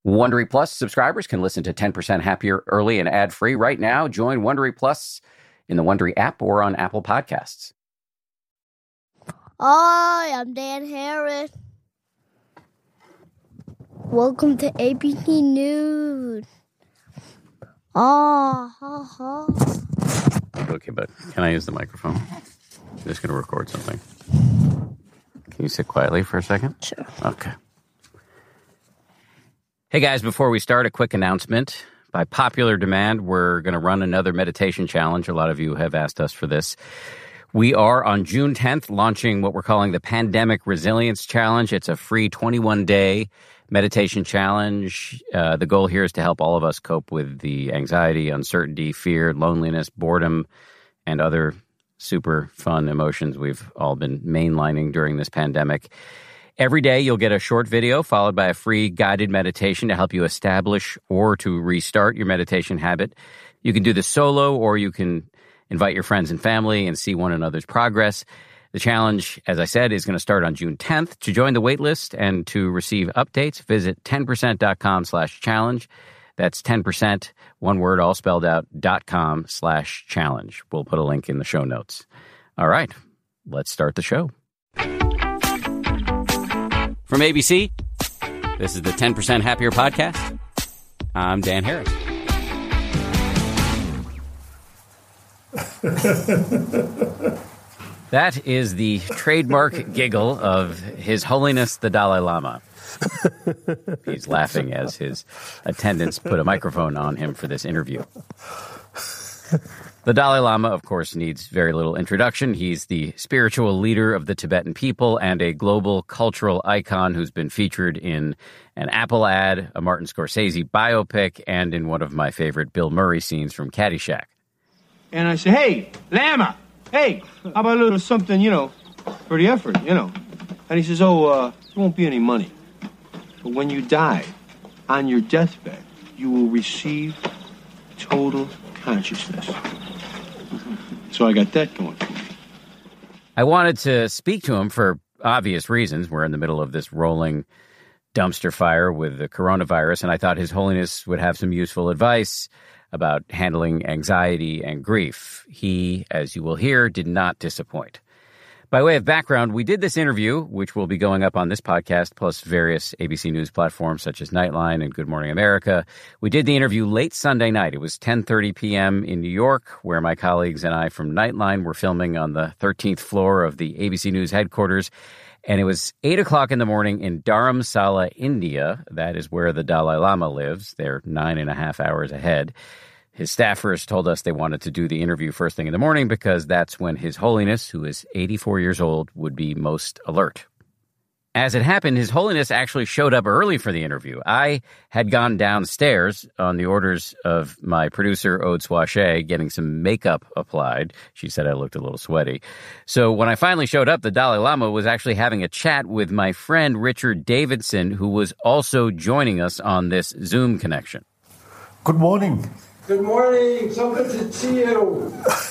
Wondery Plus subscribers can listen to 10% Happier early and ad-free right now. Join Wondery Plus in the Wondery app or on Apple Podcasts. Hi, I'm Dan Harris. Welcome to ABC News. Okay, but can I use the microphone? I'm just going to record something. Can you sit quietly for a second? Sure. Okay. Hey guys, before we start, a quick announcement. By popular demand, we're going to run another meditation challenge. A lot of you have asked us for this. We are on June 10th launching what we're calling the Pandemic Resilience Challenge. It's a free 21-day meditation challenge. The goal here is to help all of us cope with the anxiety, uncertainty, fear, loneliness, boredom, and other super fun emotions we've all been mainlining during this pandemic. Every day, you'll get a short video followed by a free guided meditation to help you establish or to restart your meditation habit. You can do this solo, or you can invite your friends and family and see one another's progress. The challenge, as I said, is going to start on June 10th. To join the waitlist and to receive updates, visit 10%.com/challenge. That's 10%, one word, all spelled out, .com/challenge. We'll put a link in the show notes. All right, let's start the show. From ABC, this is the 10% Happier podcast. I'm Dan Harris. That is the trademark giggle of His Holiness the Dalai Lama. He's laughing as his attendants put a microphone on him for this interview. The Dalai Lama, of course, needs very little introduction. He's the spiritual leader of the Tibetan people and a global cultural icon who's been featured in an Apple ad, a Martin Scorsese biopic, and in one of my favorite Bill Murray scenes from Caddyshack. And I say, hey, Lama, hey, how about a little something, for the effort, And he says, there won't be any money. But when you die, on your deathbed, you will receive total consciousness. So I got that going for me. I wanted to speak to him for obvious reasons. We're in the middle of this rolling dumpster fire with the coronavirus, and I thought His Holiness would have some useful advice about handling anxiety and grief. He, as you will hear, did not disappoint. By way of background, we did this interview, which will be going up on this podcast, plus various ABC News platforms such as Nightline and Good Morning America. We did the interview late Sunday night. It was 10:30 p.m. in New York, where my colleagues and I from Nightline were filming on the 13th floor of the ABC News headquarters. And it was 8 o'clock in the morning in Dharamsala, India. That is where the Dalai Lama lives. They're 9.5 hours ahead. His staffers told us they wanted to do the interview first thing in the morning because that's when His Holiness, who is 84 years old, would be most alert. As it happened, His Holiness actually showed up early for the interview. I had gone downstairs on the orders of my producer, Aude Swachet, getting some makeup applied. She said I looked a little sweaty. So when I finally showed up, the Dalai Lama was actually having a chat with my friend Richard Davidson, who was also joining us on this Zoom connection. Good morning. Good morning. So good to see you.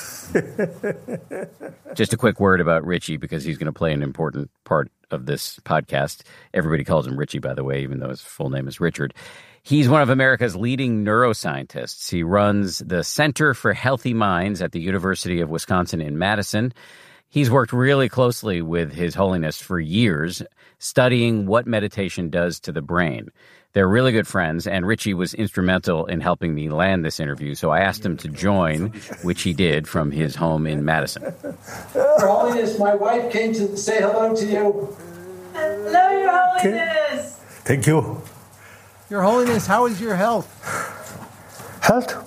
Just a quick word about Richie, because he's going to play an important part of this podcast. Everybody calls him Richie, by the way, even though his full name is Richard. He's one of America's leading neuroscientists. He runs the Center for Healthy Minds at the University of Wisconsin in Madison. He's worked really closely with His Holiness for years, studying what meditation does to the brain. They're really good friends, and Richie was instrumental in helping me land this interview, so I asked him to join, which he did from his home in Madison. Your Holiness, my wife came to say hello to you. Hello, Your Holiness. Thank you. Your Holiness, how is your health? Health?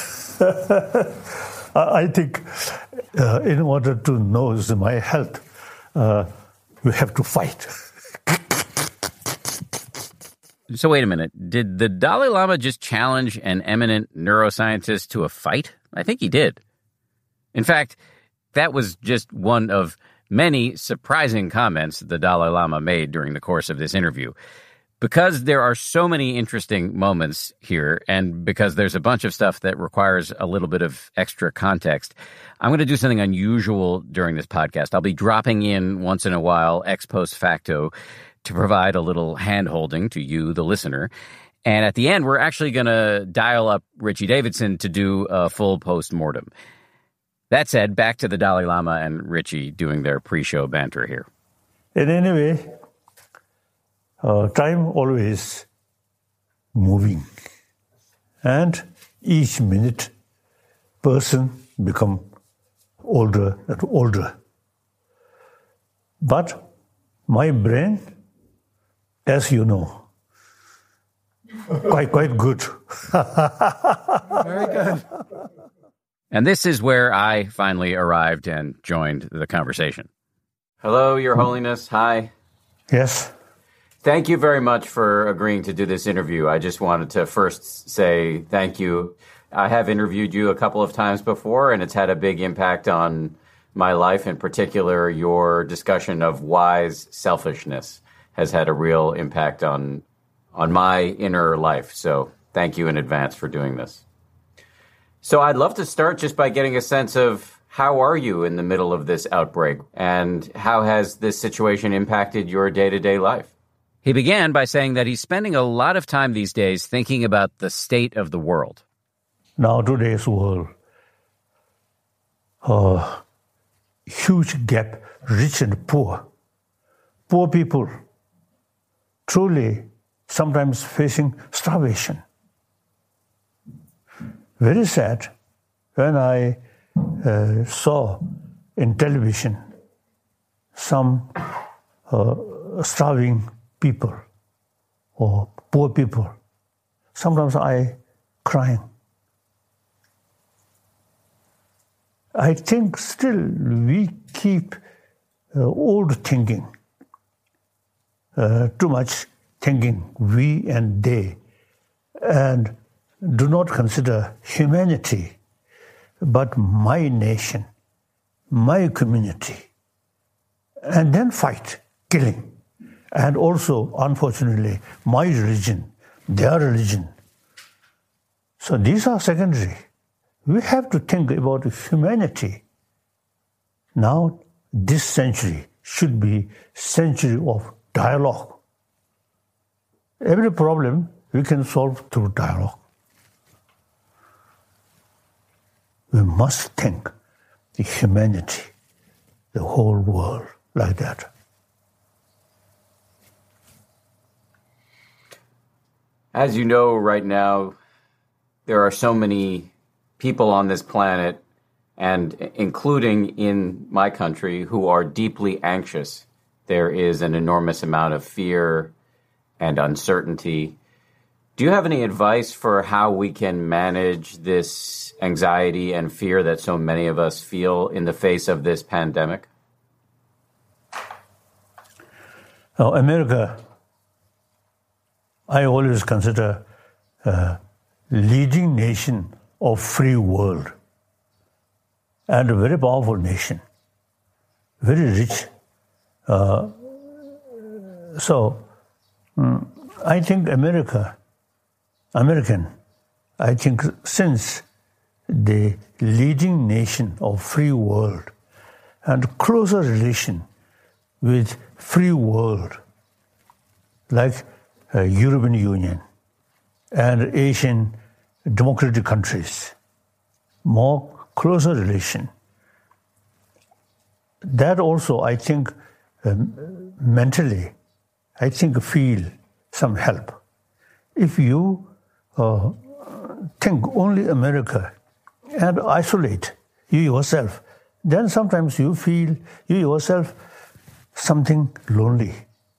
I think in order to know my health, you have to fight. So wait a minute. Did the Dalai Lama just challenge an eminent neuroscientist to a fight? I think he did. In fact, that was just one of many surprising comments the Dalai Lama made during the course of this interview. Because there are so many interesting moments here, and because there's a bunch of stuff that requires a little bit of extra context, I'm going to do something unusual during this podcast. I'll be dropping in once in a while, ex post facto, to provide a little hand-holding to you, the listener. And at the end, we're actually going to dial up Richie Davidson to do a full post-mortem. That said, back to the Dalai Lama and Richie doing their pre-show banter here. In any way, time always moving. And each minute, person become older and older. But my brain, as you know, quite good. Very good. And this is where I finally arrived and joined the conversation. Hello, Your Holiness. Hi. Yes. Thank you very much for agreeing to do this interview. I just wanted to first say thank you. I have interviewed you a couple of times before, and it's had a big impact on my life. In particular, your discussion of wise selfishness has had a real impact on my inner life. So thank you in advance for doing this. So I'd love to start just by getting a sense of how are you in the middle of this outbreak, and how has this situation impacted your day-to-day life? He began by saying that he's spending a lot of time these days thinking about the state of the world. Now today's world, huge gap, rich and poor. Poor people truly sometimes facing starvation. Very sad when I saw in television some starving people or poor people. Sometimes I crying. I think still we keep old thinking, too much thinking we and they, and do not consider humanity, but my nation, my community, and then fight, killing. And also, unfortunately, my religion, their religion. So these are secondary. We have to think about humanity. Now, this century should be century of dialogue. Every problem we can solve through dialogue. We must think the humanity, the whole world like that. As you know, right now, there are so many people on this planet, and including in my country, who are deeply anxious. There is an enormous amount of fear and uncertainty. Do you have any advice for how we can manage this anxiety and fear that so many of us feel in the face of this pandemic? America, I always consider a leading nation of free world and a very powerful nation, very rich. I think American, I think since the leading nation of free world and closer relation with free world like European Union and Asian democratic countries, more closer relation. That also, I think, mentally, I think feel some help. If you think only America and isolate you yourself, then sometimes you feel you yourself something lonely.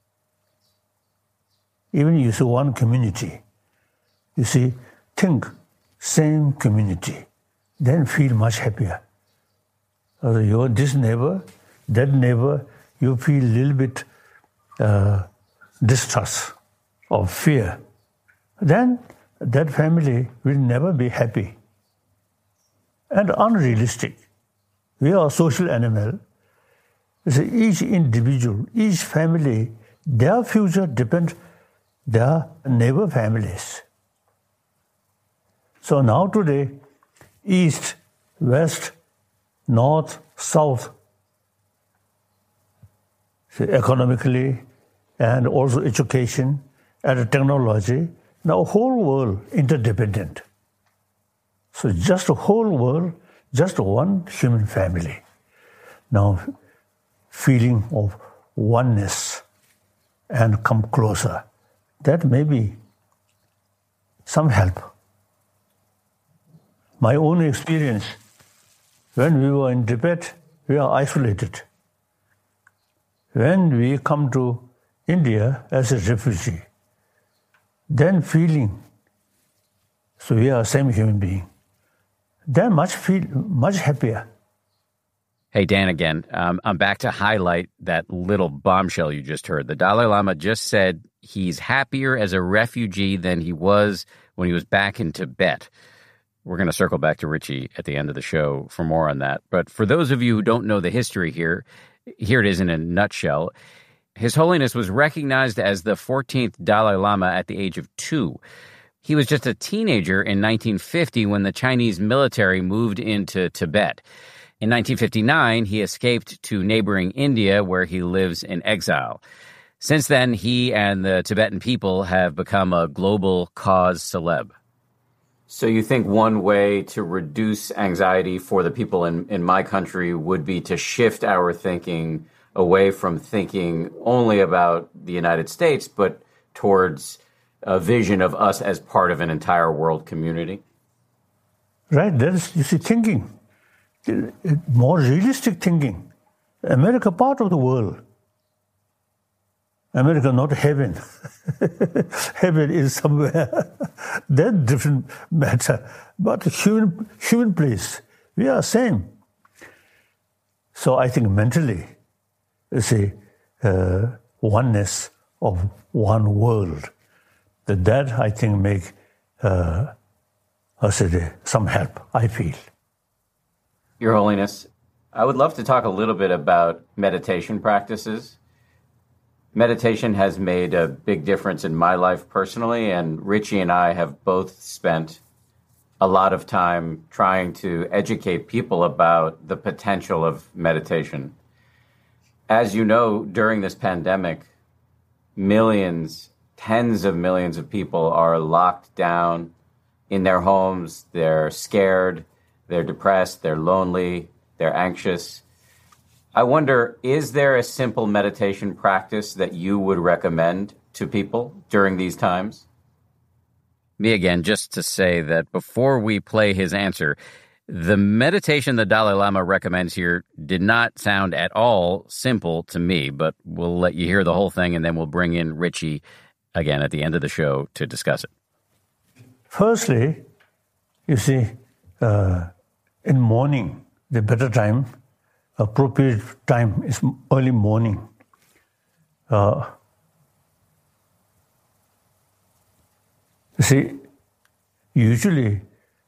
Even you see one community, you see, think same community, then feel much happier. You're this neighbor, that neighbor, you feel a little bit distrust or fear. Then that family will never be happy and unrealistic. We are a social animal. So each individual, each family, their future depends on their neighbor families. So now today, east, west, north, south, so economically and also education and technology, Now, whole world interdependent. So just a whole world, just one human family. Now, feeling of oneness and come closer. That may be some help. My own experience, when we were in Tibet, we are isolated. When we come to India as a refugee, then feeling, so we are same human being, then much happier. Hey, Dan, again, I'm back to highlight that little bombshell you just heard. The Dalai Lama just said he's happier as a refugee than he was when he was back in Tibet. We're going to circle back to Richie at the end of the show for more on that. But for those of you who don't know the history here it is in a nutshell. His Holiness was recognized as the 14th Dalai Lama at the age of 2. He was just a teenager in 1950 when the Chinese military moved into Tibet. In 1959, he escaped to neighboring India, where he lives in exile. Since then, he and the Tibetan people have become a global cause celeb. So you think one way to reduce anxiety for the people in my country would be to shift our thinking away from thinking only about the United States, but towards a vision of us as part of an entire world community? Right, that is, you see, thinking, more realistic thinking. America part of the world. America, not heaven. Heaven is somewhere. That different matter. But human place, we are same. So I think mentally, you see, oneness of one world. That I think make some help, I feel. Your Holiness, I would love to talk a little bit about meditation practices. Meditation has made a big difference in my life personally, and Richie and I have both spent a lot of time trying to educate people about the potential of meditation. As you know, during this pandemic, millions, tens of millions of people are locked down in their homes. They're scared, they're depressed, they're lonely, they're anxious. I wonder, is there a simple meditation practice that you would recommend to people during these times? Me again, just to say that before we play his answer, the meditation the Dalai Lama recommends here did not sound at all simple to me, but we'll let you hear the whole thing and then we'll bring in Richie again at the end of the show to discuss it. Firstly, you see, in morning, the better time, appropriate time is early morning. You see, usually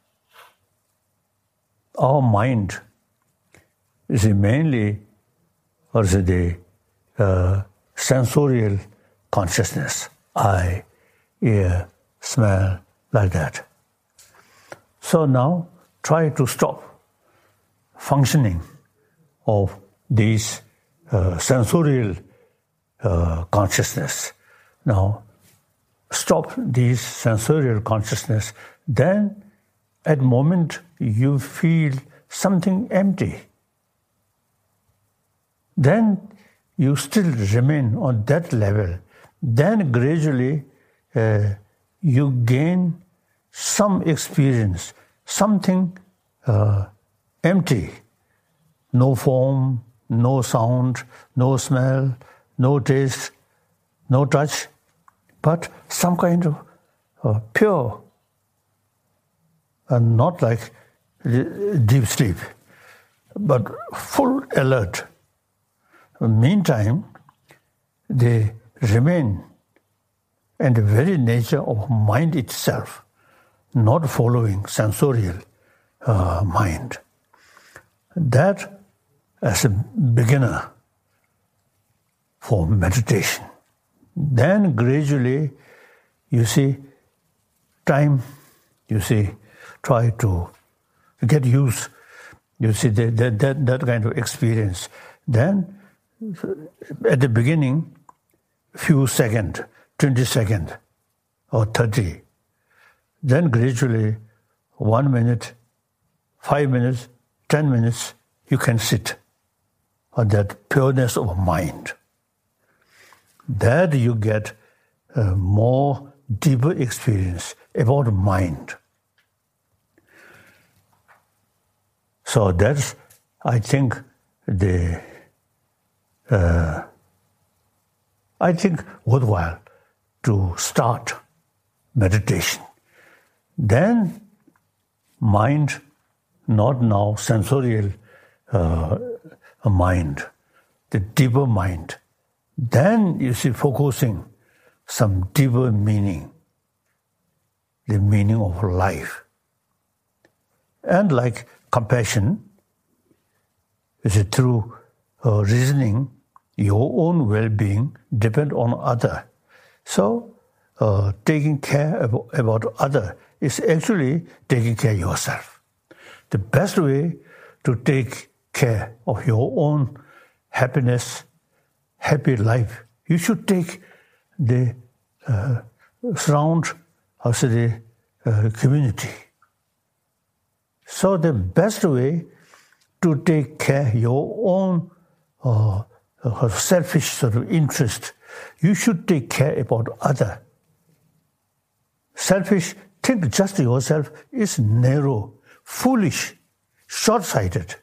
our mind is mainly the sensorial consciousness, eye, ear, smell, like that. So now try to stop functioning of these sensorial consciousness. Now, stop these sensorial consciousness, then at moment you feel something empty. Then you still remain on that level. Then gradually you gain some experience, something empty. No form, no sound, no smell, no taste, no touch, but some kind of pure, and not like deep sleep, but full alert. Meantime, they remain in the very nature of mind itself, not following sensorial mind. That as a beginner for meditation. Then gradually, you see, time, you see, try to get used, you see, that kind of experience. Then, at the beginning, few seconds, 20 seconds, or 30. Then gradually, 1 minute, 5 minutes, 10 minutes, you can sit on that pureness of mind. That you get a more deeper experience about mind. So that's, I think, worthwhile to start meditation. Then mind, not now sensorial mind, the deeper mind. Then you see focusing some deeper meaning, the meaning of life. And like compassion, is it through reasoning, your own well-being depends on other. So taking care about other is actually taking care of yourself. The best way to take care of your own happiness, happy life, you should take the community. So the best way to take care of your own selfish sort of interest, you should take care about other. Selfish, think just yourself, is narrow, foolish, short-sighted.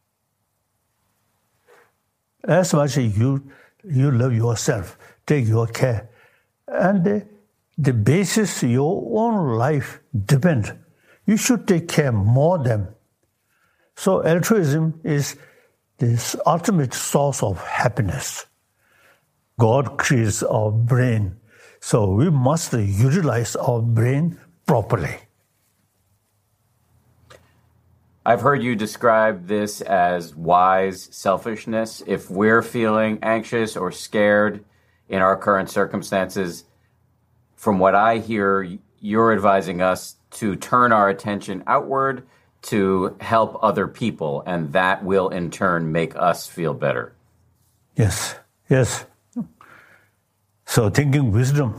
As much as you love yourself, take your care. And the basis your own life depends. You should take care more of them. So altruism is this ultimate source of happiness. God creates our brain, so we must utilize our brain properly. I've heard you describe this as wise selfishness. If we're feeling anxious or scared in our current circumstances, from what I hear, you're advising us to turn our attention outward to help other people, and that will in turn make us feel better. Yes. So thinking wisdom,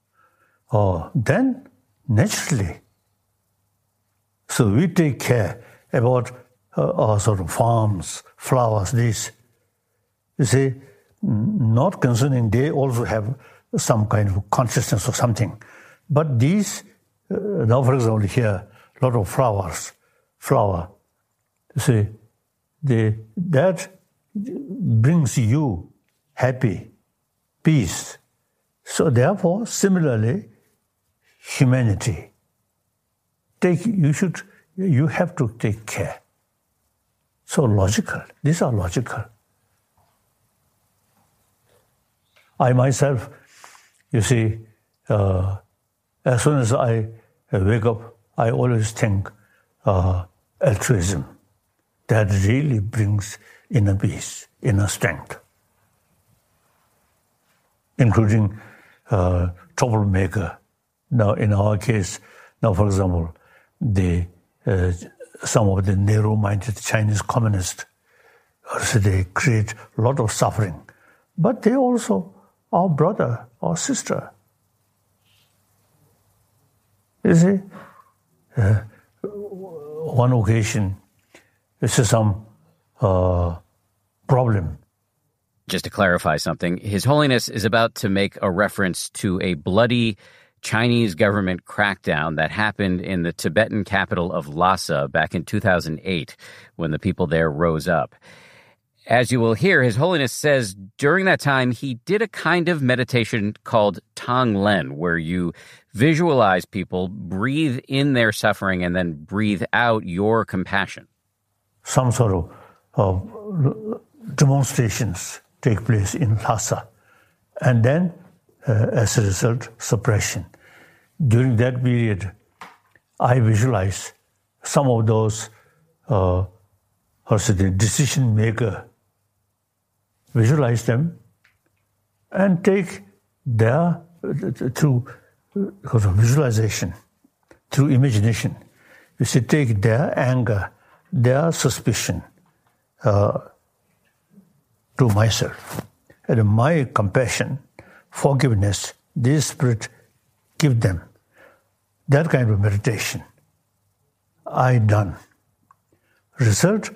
then naturally, so we take care about our sort of farms, flowers, this. You see, not concerning, they also have some kind of consciousness or something. But these, now for example here, a lot of flower, you see, that brings you happy, peace. So therefore, similarly, humanity, you have to take care. So logical, these are logical. I myself, you see, as soon as I wake up, I always think altruism. That really brings inner peace, inner strength, including troublemaker. Now, in our case, now for example, some of the narrow-minded Chinese communists, they create a lot of suffering, but they also our brother or sister. You see, one occasion, this is some problem. Just to clarify something, His Holiness is about to make a reference to a bloody Chinese government crackdown that happened in the Tibetan capital of Lhasa back in 2008 when the people there rose up. As you will hear, His Holiness says during that time he did a kind of meditation called Tonglen, where you visualize people, breathe in their suffering, and then breathe out your compassion. Some sort of demonstrations take place in Lhasa, and then as a result, suppression. During that period, I visualize some of those decision maker, visualize them and take their, through visualization, through imagination, you see, take their anger, their suspicion to myself. And my compassion, forgiveness, this Spirit give them. that kind of meditation I done. Result,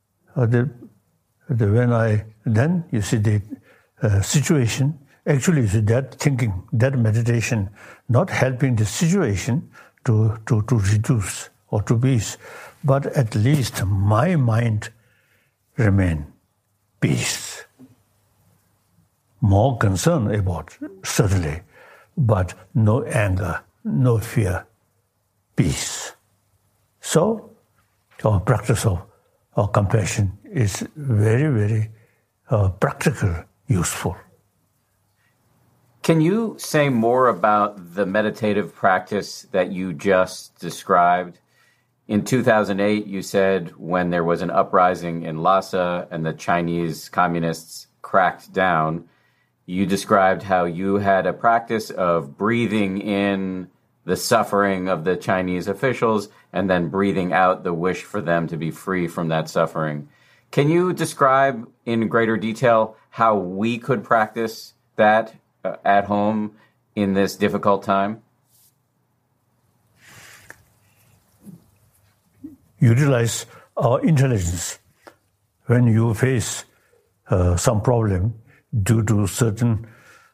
then you see the situation, actually you see that thinking, that meditation, not helping the situation to reduce or to peace, but at least my mind remain peace. More concern about, certainly, but no anger, no fear, peace. So, our practice of compassion is very, very practical, useful. Can you say more about the meditative practice that you just described? In 2008, you said when there was an uprising in Lhasa and the Chinese communists cracked down, you described how you had a practice of breathing in the suffering of the Chinese officials and then breathing out the wish for them to be free from that suffering. Can you describe in greater detail how we could practice that at home in this difficult time? Utilize our intelligence when you face some problem due to certain,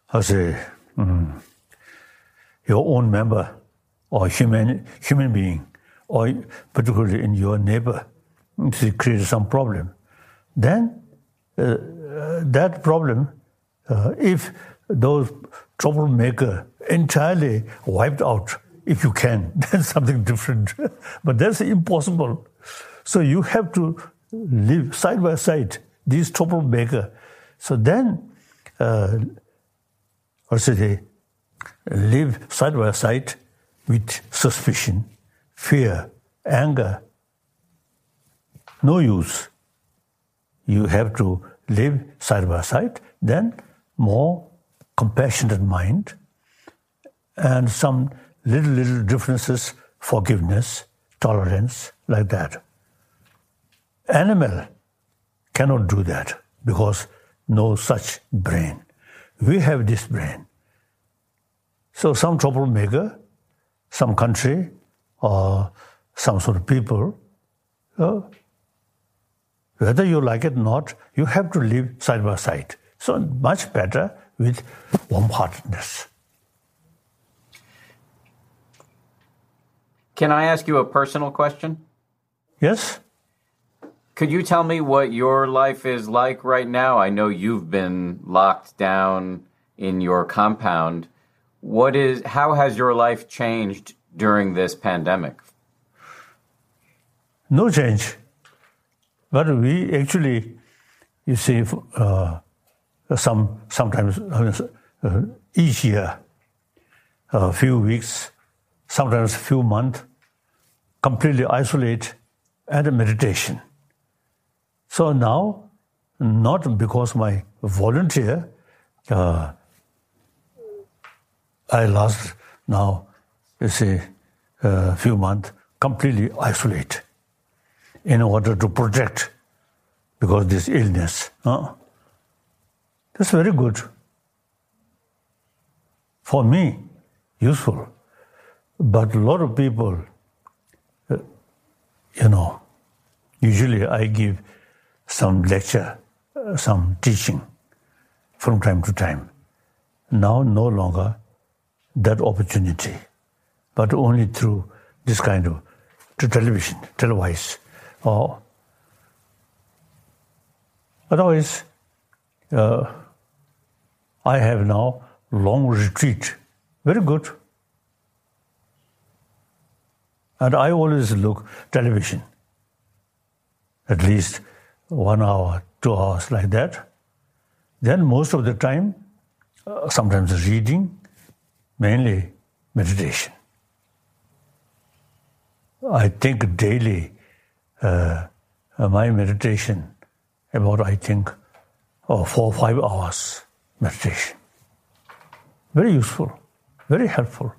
your own member or human being, or particularly in your neighbor, to create some problem. Then that problem, if those troublemaker entirely wiped out, if you can, then something different. But that's impossible. So you have to live side by side, these troublemaker. So then, live side by side with suspicion, fear, anger. No use. You have to live side by side, then more compassionate mind, and some little differences, forgiveness, tolerance, like that. Animal cannot do that because no such brain. We have this brain. So some troublemaker, some country, or some sort of people, whether you like it or not, you have to live side by side. So much better with warm-heartedness. Can I ask you a personal question? Yes? Could you tell me what your life is like right now? I know you've been locked down in your compound. How has your life changed during this pandemic? No change. But we actually, you see, sometimes each year, a few weeks, sometimes a few months, completely isolate and meditation. So now, not because my volunteer, I lost now, you see, a few months, completely isolate in order to protect because this illness. That's very good. For me, useful. But a lot of people, usually I give some lecture, some teaching from time to time. Now no longer that opportunity, but only through this kind of television, televised. Or otherwise, I have now long retreat. Very good. And I always look television, at least 1 hour, 2 hours like that. Then most of the time, sometimes reading, mainly meditation. I think daily, my meditation, about 4 or 5 hours meditation. Very useful, very helpful.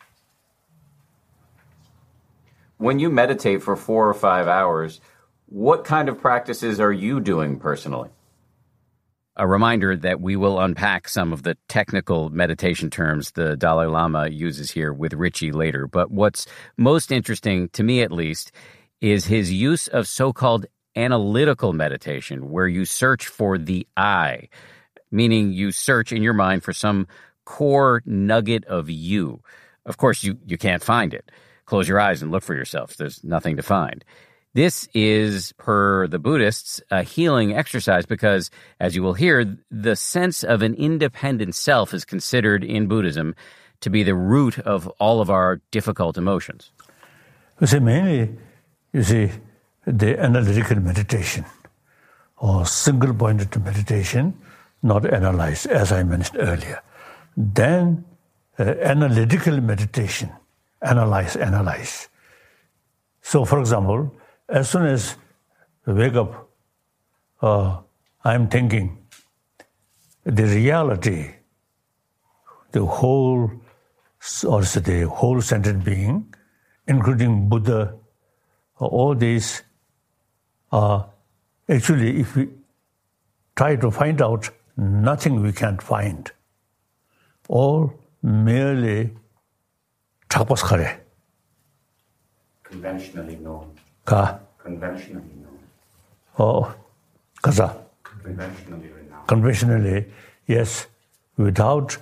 When you meditate for 4 or 5 hours, what kind of practices are you doing personally? A reminder that we will unpack some of the technical meditation terms the Dalai Lama uses here with Richie later. But what's most interesting, to me at least, is his use of so-called analytical meditation, where you search for the I, meaning you search in your mind for some core nugget of you. Of course, you can't find it. Close your eyes and look for yourself. There's nothing to find. This is, per the Buddhists, a healing exercise because, as you will hear, the sense of an independent self is considered in Buddhism to be the root of all of our difficult emotions. Mainly, the analytical meditation or single-pointed meditation, not analyze, as I mentioned earlier. Then analytical meditation, analyze. So, for example, as soon as I wake up, I'm thinking the reality, the whole sentient being, including Buddha, all these are actually, if we try to find out, nothing we can't find. All merely tapas. Conventionally known. Conventionally known. Kaza. Conventionally renowned. Conventionally, yes, without,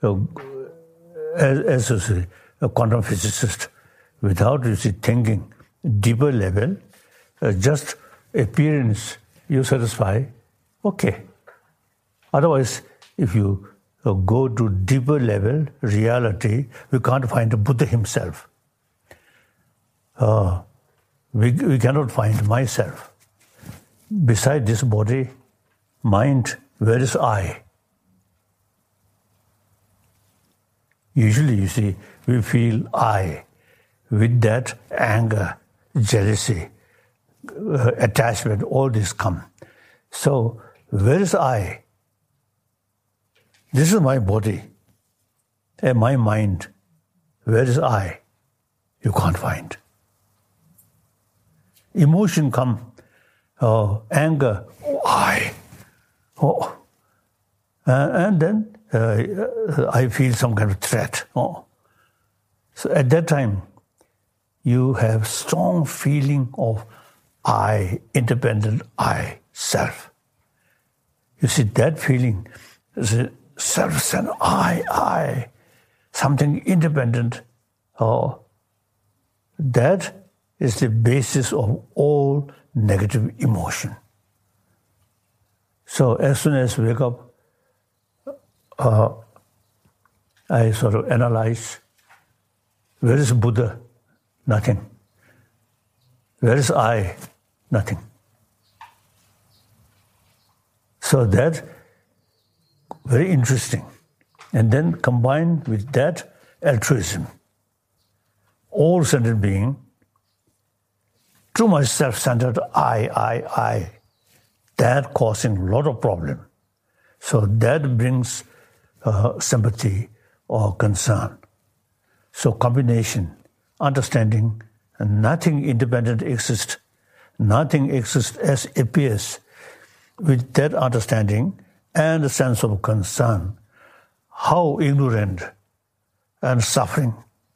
as a quantum physicist, without thinking deeper level, just appearance you satisfy, okay. Otherwise, if you go to deeper level, reality, we can't find the Buddha himself. We cannot find myself. Beside this body, mind, where is I? Usually, we feel I. With that, anger, jealousy, attachment, all this come. So, where is I? This is my body and my mind. Where is I? You can't find. Emotion come, anger, I. And then I feel some kind of threat. So at that time, you have strong feeling of I, independent I, self. You see, that feeling is a self and I, something independent. That is the basis of all negative emotion. So as soon as I wake up, I sort of analyze, where is Buddha? Nothing. Where is I? Nothing. So that, very interesting. And then combined with that, altruism. All sentient being, too much self-centered I. That causing a lot of problem. So that brings sympathy or concern. So combination, understanding, nothing independent exists. Nothing exists as appears. With that understanding and a sense of concern, how ignorant and suffering.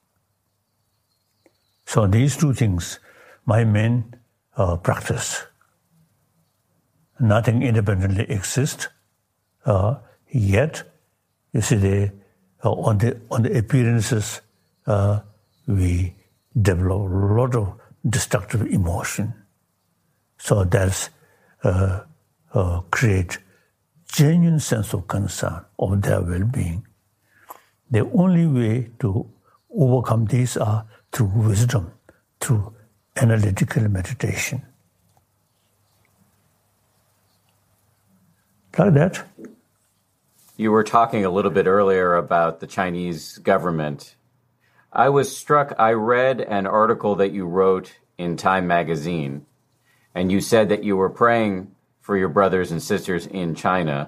So these two things, my main practice. Nothing independently exists, yet, you see, on the appearances, we develop a lot of destructive emotion. So that's create genuine sense of concern of their well-being. The only way to overcome these are through wisdom, through analytical meditation. Like that. You were talking a little bit earlier about the Chinese government. I was struck, I read an article that you wrote in Time magazine, and you said that you were praying for your brothers and sisters in China.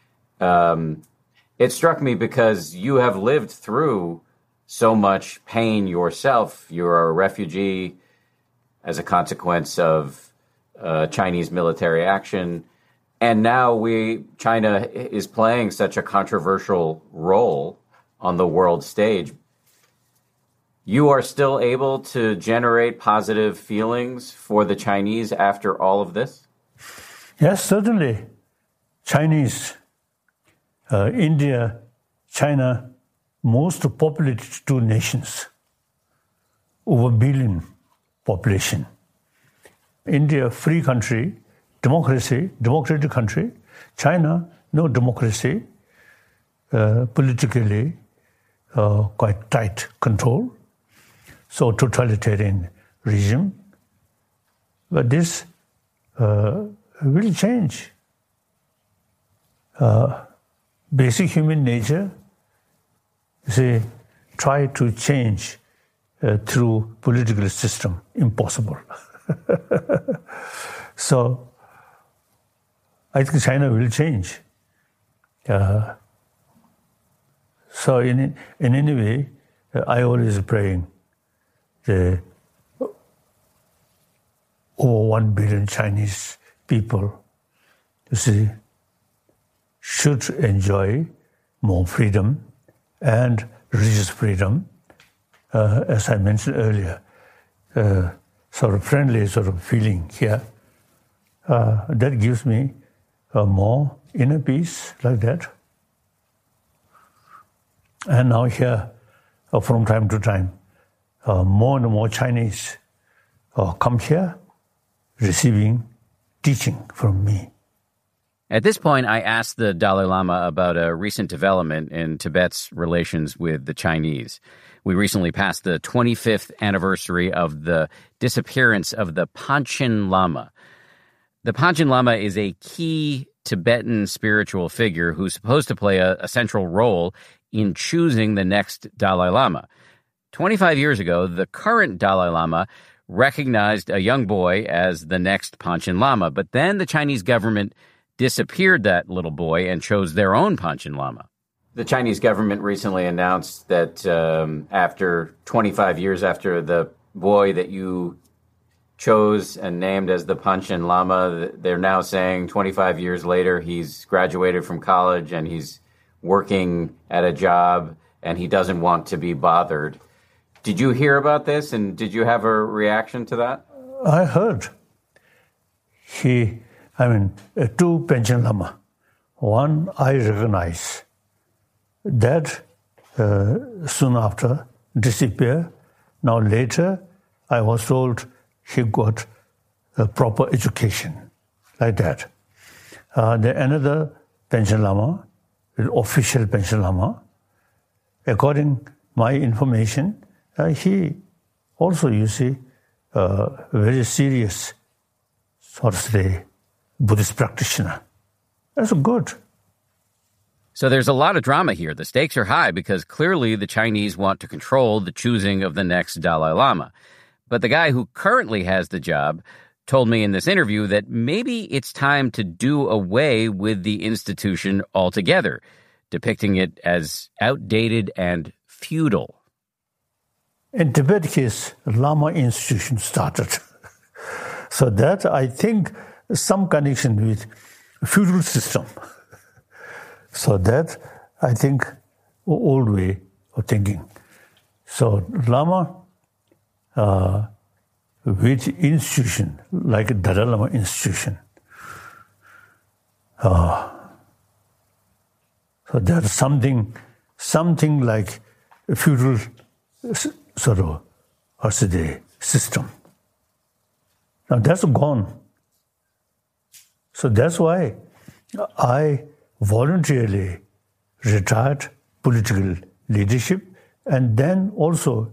It struck me because you have lived through so much pain yourself. You're a refugee as a consequence of Chinese military action. And now China is playing such a controversial role on the world stage. You are still able to generate positive feelings for the Chinese after all of this? Yes, certainly. Chinese, India, China, most populated two nations, over 1 billion population. India, free country, democratic country. China, no democracy, politically quite tight control, so totalitarian regime. But this will change. Basic human nature, try to change through political system, impossible. So I think China will change. So in any way, I always praying the over 1 billion Chinese people, should enjoy more freedom and religious freedom, as I mentioned earlier, sort of friendly sort of feeling here. That gives me more inner peace like that. And now here, from time to time, more and more Chinese come here receiving teaching from me. At this point, I asked the Dalai Lama about a recent development in Tibet's relations with the Chinese. We recently passed the 25th anniversary of the disappearance of the Panchen Lama. The Panchen Lama is a key Tibetan spiritual figure who's supposed to play a central role in choosing the next Dalai Lama. 25 years ago, the current Dalai Lama recognized a young boy as the next Panchen Lama, but then the Chinese government disappeared that little boy and chose their own Panchen Lama. The Chinese government recently announced that after 25 years after the boy that you chose and named as the Panchen Lama, they're now saying 25 years later he's graduated from college and he's working at a job and he doesn't want to be bothered. Did you hear about this and did you have a reaction to that? I heard. Two Panchen Lama. One I recognize. That soon after disappeared. Now later, I was told he got a proper education, like that. Then another Panchen Lama, official Panchen Lama, according my information, he also, very serious, sort of say, Buddhist practitioner. That's good. So there's a lot of drama here. The stakes are high because clearly the Chinese want to control the choosing of the next Dalai Lama. But the guy who currently has the job told me in this interview that maybe it's time to do away with the institution altogether, depicting it as outdated and feudal. In Tibet case, Lama institution started. So that, I think, some connection with feudal system. So that, I think, old way of thinking. So Lama, with institution, like Dalai Lama institution, so there's something like a feudal sort of, system. Now that's gone. So that's why I voluntarily retired political leadership, and then also,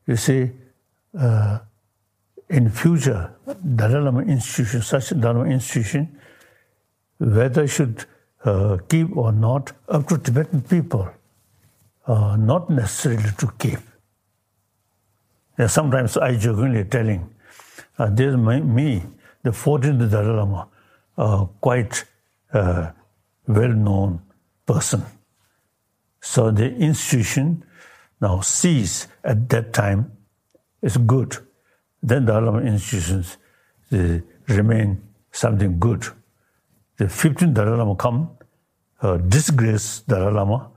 in future, Dalai Lama institution, such a Dalai Lama institution, whether should keep or not, up to Tibetan people, not necessarily to keep. Sometimes I jokingly telling, there's me, the 14th Dalai Lama, quite well-known person. So the institution now sees at that time is good. Then the Dalai Lama institutions remain something good. the 15th Dalai Lama come, disgrace Dalai Lama.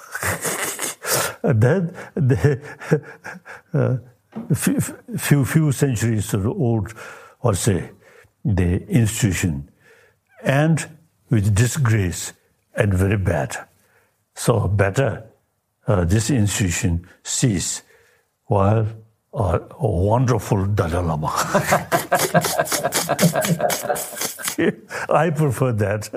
Then the few centuries old, or say, the institution, and with disgrace and very bad. So better this institution cease while a wonderful Dalai Lama. I prefer that.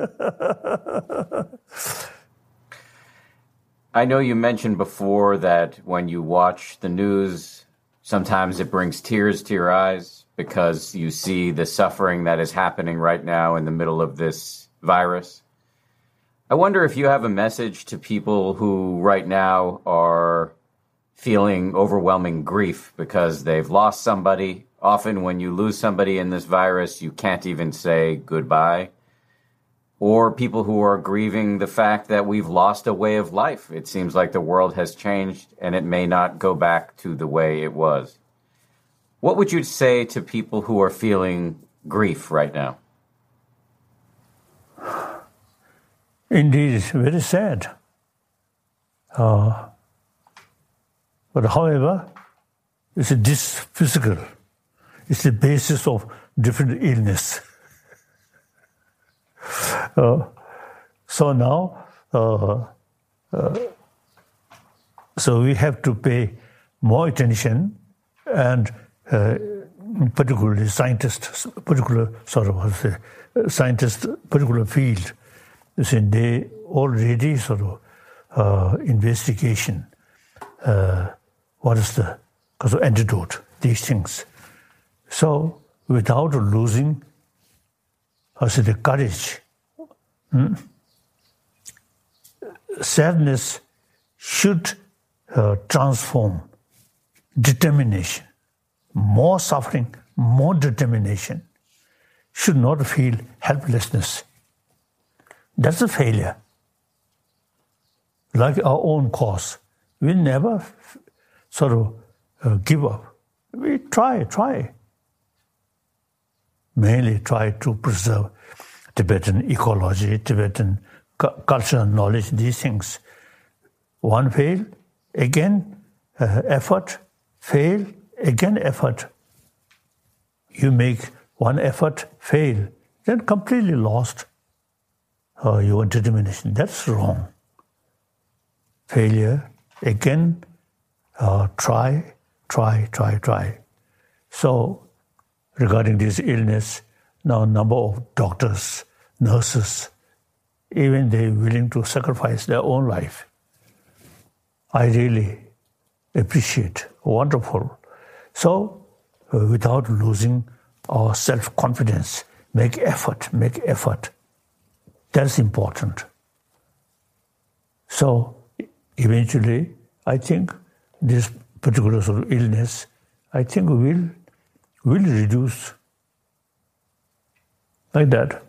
I know you mentioned before that when you watch the news, sometimes it brings tears to your eyes because you see the suffering that is happening right now in the middle of this virus. I wonder if you have a message to people who right now are feeling overwhelming grief because they've lost somebody. Often when you lose somebody in this virus, you can't even say goodbye. Or people who are grieving the fact that we've lost a way of life. It seems like the world has changed and it may not go back to the way it was. What would you say to people who are feeling grief right now? Indeed, it's very sad. But however, this physical is the basis of different illness. So now, so we have to pay more attention, and particularly scientists, particular field, they already investigation. What is the cause of antidote? These things. So without losing, the courage. Sadness should transform determination. More suffering, more determination. Should not feel helplessness. That's a failure. Like our own cause. We never give up. We try. Mainly try to preserve Tibetan ecology, Tibetan cultural knowledge, these things. One fail, again effort, fail, again effort. You make one effort, fail, then completely lost your determination. That's wrong. Failure, again, try. So, regarding this illness, now number of doctors, nurses, even they willing to sacrifice their own life. I really appreciate, wonderful. So, without losing our self-confidence, make effort. That's important. So, eventually, I think this particular illness, I think will reduce like that.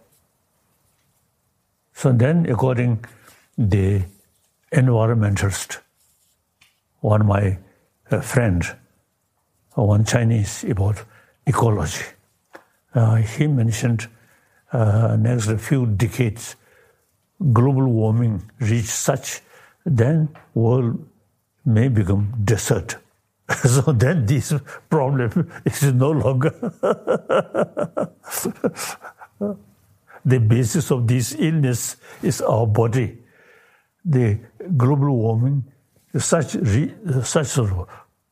So then, according the environmentalist, one my friend, one Chinese about ecology, he mentioned next few decades, global warming reach such, then world may become desert. So then this problem is no longer the basis of this illness is our body. The global warming is such level,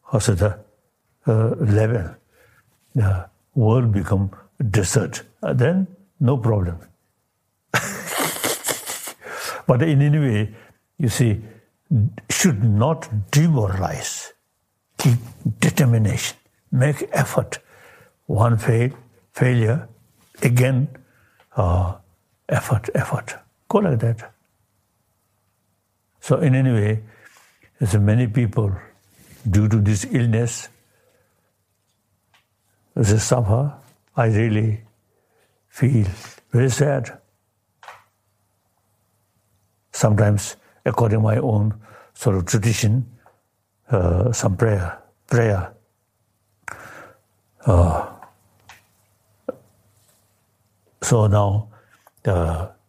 the world become desert. Then no problem. But in any way, you see, should not demoralize. Keep determination. Make effort. One failure, again, effort. Go like that. So in any way, there's many people, due to this illness, they suffer. I really feel very sad. Sometimes, according to my own tradition, some prayer. So now,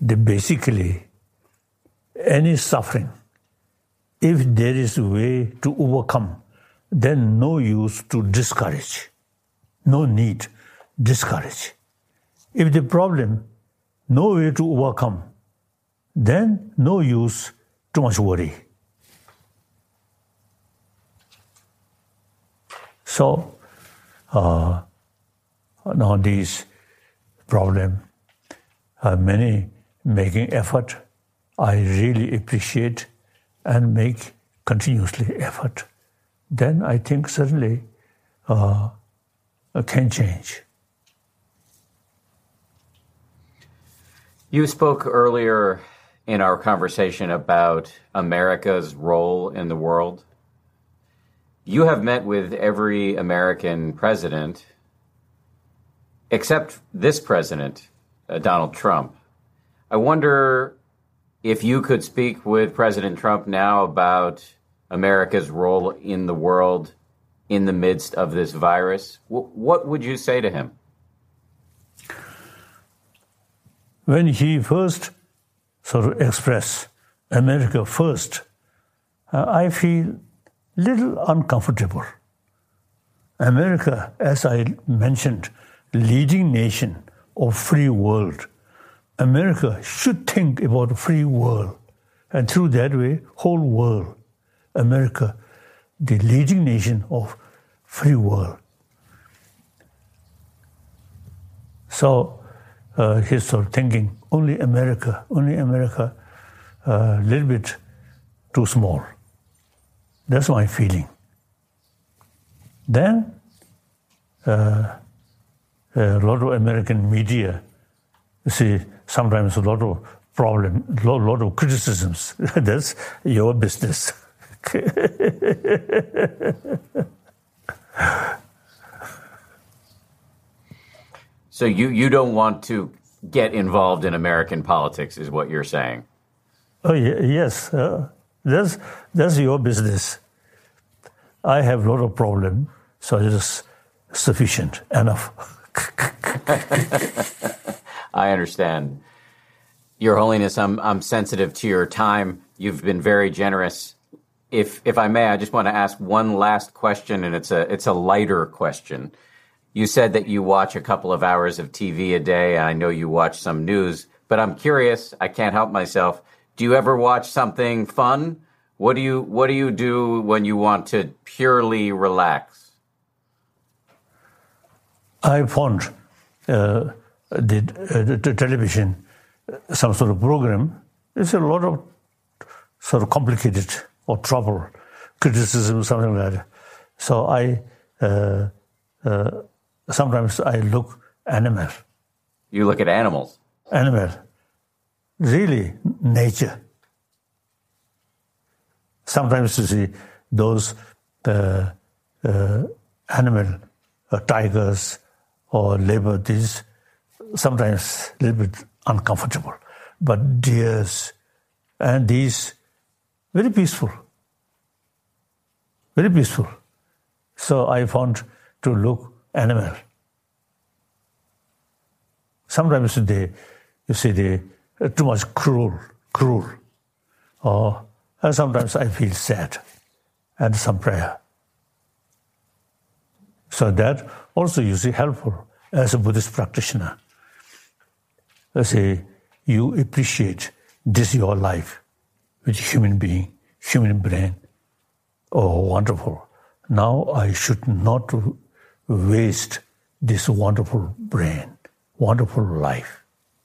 basically, any suffering, if there is a way to overcome, then no use to discourage. No need, discourage. If the problem, no way to overcome, then no use, too much worry. So, now these problems, many making effort, I really appreciate and make continuously effort. Then I think certainly can change. You spoke earlier in our conversation about America's role in the world. You have met with every American president except this president, Donald Trump. I wonder if you could speak with President Trump now about America's role in the world in the midst of this virus. What would you say to him? When he first sort of expressed America first, I feel little uncomfortable. America, as I mentioned, leading nation of free world. America should think about free world, and through that way, whole world. America, the leading nation of free world. So he's sort of thinking, only America, a little bit too small. That's my feeling. Then a lot of American media, you see, sometimes a lot of problem, a lot of criticisms. That's your business. So you don't want to get involved in American politics, is what you're saying? Oh yes, that's your business. I have a lot of problem, so it is sufficient, enough. I understand. Your Holiness, I'm sensitive to your time. You've been very generous. If I may, I just want to ask one last question, and it's a lighter question. You said that you watch a couple of hours of TV a day, and I know you watch some news, but I'm curious, I can't help myself. Do you ever watch something fun? What do you do when you want to purely relax? I found the television, some sort of program. It's a lot of sort of complicated or trouble, criticism, something like that. So I sometimes I look animal. You look at animals? Animal. Really, nature. Sometimes you see those animal, tigers or leopards, sometimes a little bit uncomfortable. But deers and these, very peaceful. Very peaceful. So I found to look animal. Sometimes you see they too much cruel. And sometimes I feel sad and some prayer. So that also you see helpful as a Buddhist practitioner. Let's say you appreciate this your life with human being, human brain. Oh, wonderful. Now I should not waste this wonderful brain, wonderful life.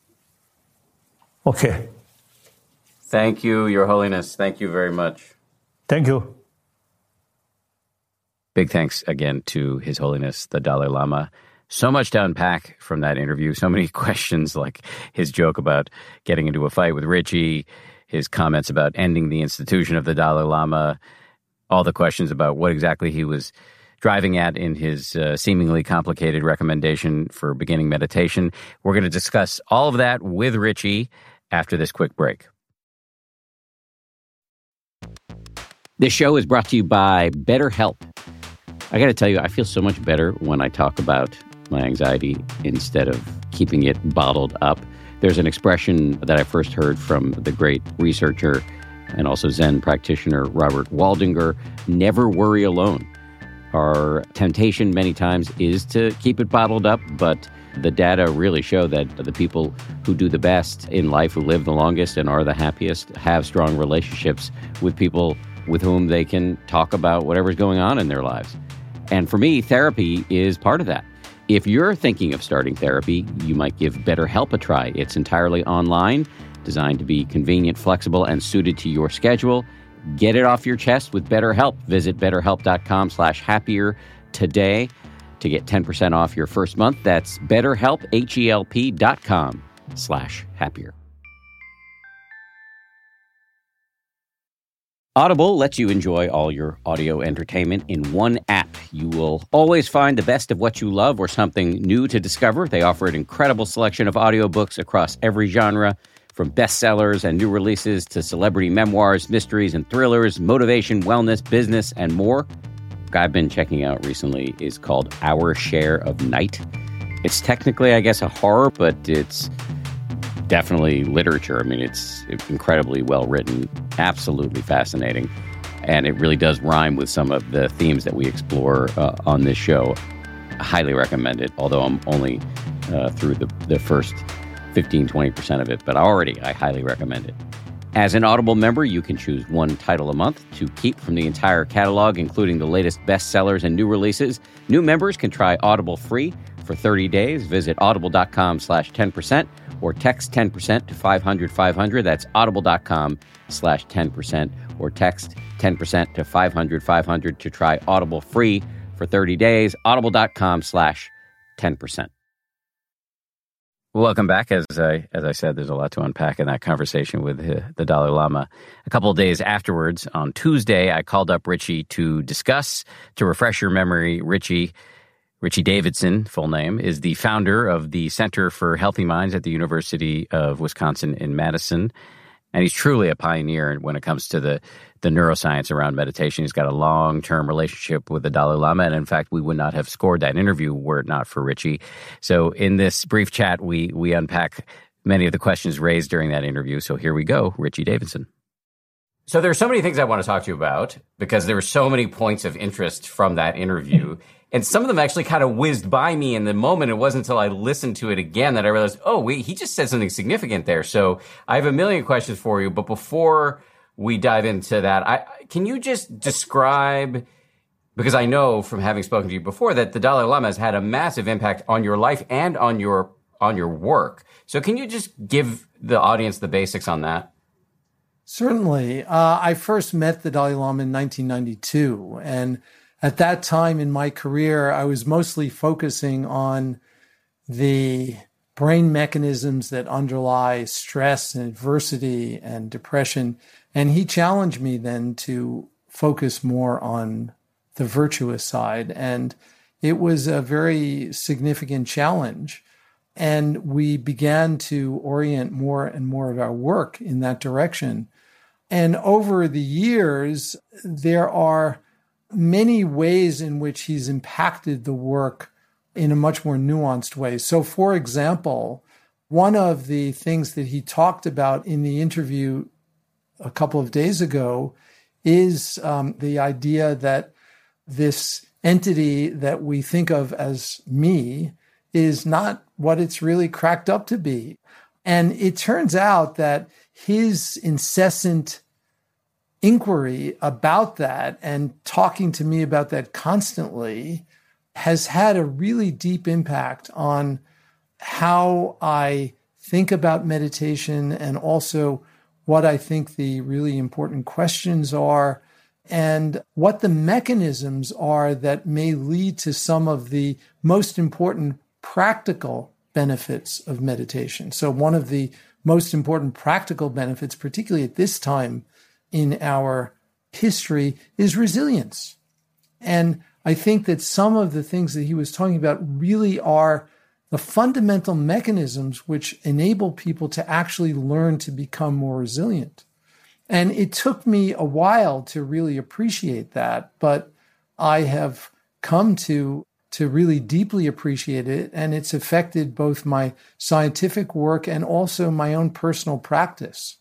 Okay. Thank you, Your Holiness. Thank you very much. Thank you. Big thanks again to His Holiness, the Dalai Lama. So much to unpack from that interview. So many questions, like his joke about getting into a fight with Richie, his comments about ending the institution of the Dalai Lama, all the questions about what exactly he was driving at in his seemingly complicated recommendation for beginning meditation. We're going to discuss all of that with Richie after this quick break. This show is brought to you by BetterHelp. I got to tell you, I feel so much better when I talk about my anxiety instead of keeping it bottled up. There's an expression that I first heard from the great researcher and also Zen practitioner Robert Waldinger: never worry alone. Our temptation many times is to keep it bottled up, but the data really show that the people who do the best in life, who live the longest and are the happiest, have strong relationships with people with whom they can talk about whatever's going on in their lives. And for me, therapy is part of that. If you're thinking of starting therapy, you might give BetterHelp a try. It's entirely online, designed to be convenient, flexible, and suited to your schedule. Get it off your chest with BetterHelp. Visit BetterHelp.com/happier today to get 10% off your first month. That's BetterHelp, HELP.com/happier. Audible lets you enjoy all your audio entertainment in one app. You will always find the best of what you love or something new to discover. They offer an incredible selection of audiobooks across every genre, from bestsellers and new releases to celebrity memoirs, mysteries and thrillers, motivation, wellness, business, and more. I've been checking out recently is called Our Share of Night. It's technically, I guess, a horror, but it's definitely literature. I mean, it's incredibly well written, absolutely fascinating, and it really does rhyme with some of the themes that we explore on this show. I highly recommend it, although I'm only through the first 15-20% of it, but I highly recommend it. As an Audible member, you can choose one title a month to keep from the entire catalog, including the latest bestsellers and new releases. New members can try Audible free for 30 days. Visit audible.com/10% or text 10% to 500-500. That's audible.com/10% or text 10% to 500-500 to try Audible free for 30 days. Audible.com/10%. Welcome back. As I said, there's a lot to unpack in that conversation with the Dalai Lama. A couple of days afterwards, on Tuesday, I called up Richie to discuss, to refresh your memory, Richie Davidson, full name, is the founder of the Center for Healthy Minds at the University of Wisconsin in Madison. And he's truly a pioneer when it comes to the neuroscience around meditation. He's got a long-term relationship with the Dalai Lama. And in fact, we would not have scored that interview were it not for Richie. So in this brief chat, we unpack many of the questions raised during that interview. So here we go, Richie Davidson. So there are so many things I want to talk to you about because there were so many points of interest from that interview. And some of them actually kind of whizzed by me in the moment. It wasn't until I listened to it again that I realized, oh, wait, he just said something significant there. So I have a million questions for you. But before we dive into that, can you just describe, because I know from having spoken to you before that the Dalai Lama has had a massive impact on your life and on your work. So can you just give the audience the basics on that? Certainly. I first met the Dalai Lama in 1992. And at that time in my career, I was mostly focusing on the brain mechanisms that underlie stress and adversity and depression. And he challenged me then to focus more on the virtuous side. And it was a very significant challenge. And we began to orient more and more of our work in that direction. And over the years, there are many ways in which he's impacted the work in a much more nuanced way. So, for example, one of the things that he talked about in the interview a couple of days ago is the idea that this entity that we think of as me is not what it's really cracked up to be. And it turns out that his incessant inquiry about that and talking to me about that constantly has had a really deep impact on how I think about meditation and also what I think the really important questions are and what the mechanisms are that may lead to some of the most important practical benefits of meditation. So one of the most important practical benefits, particularly at this time in our history, is resilience. And I think that some of the things that he was talking about really are the fundamental mechanisms which enable people to actually learn to become more resilient. And it took me a while to really appreciate that, but I have come to to really deeply appreciate it. And it's affected both my scientific work and also my own personal practice.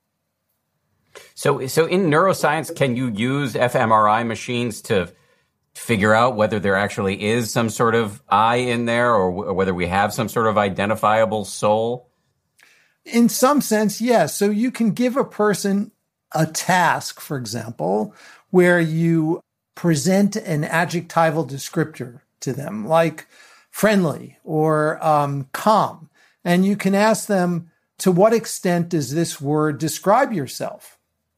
So in neuroscience, can you use fMRI machines to figure out whether there actually is some sort of I in there, or whether we have some sort of identifiable soul? In some sense, yes. So you can give a person a task, for example, where you present an adjectival descriptor to them, like friendly or calm. And you can ask them, to what extent does this word describe yourself?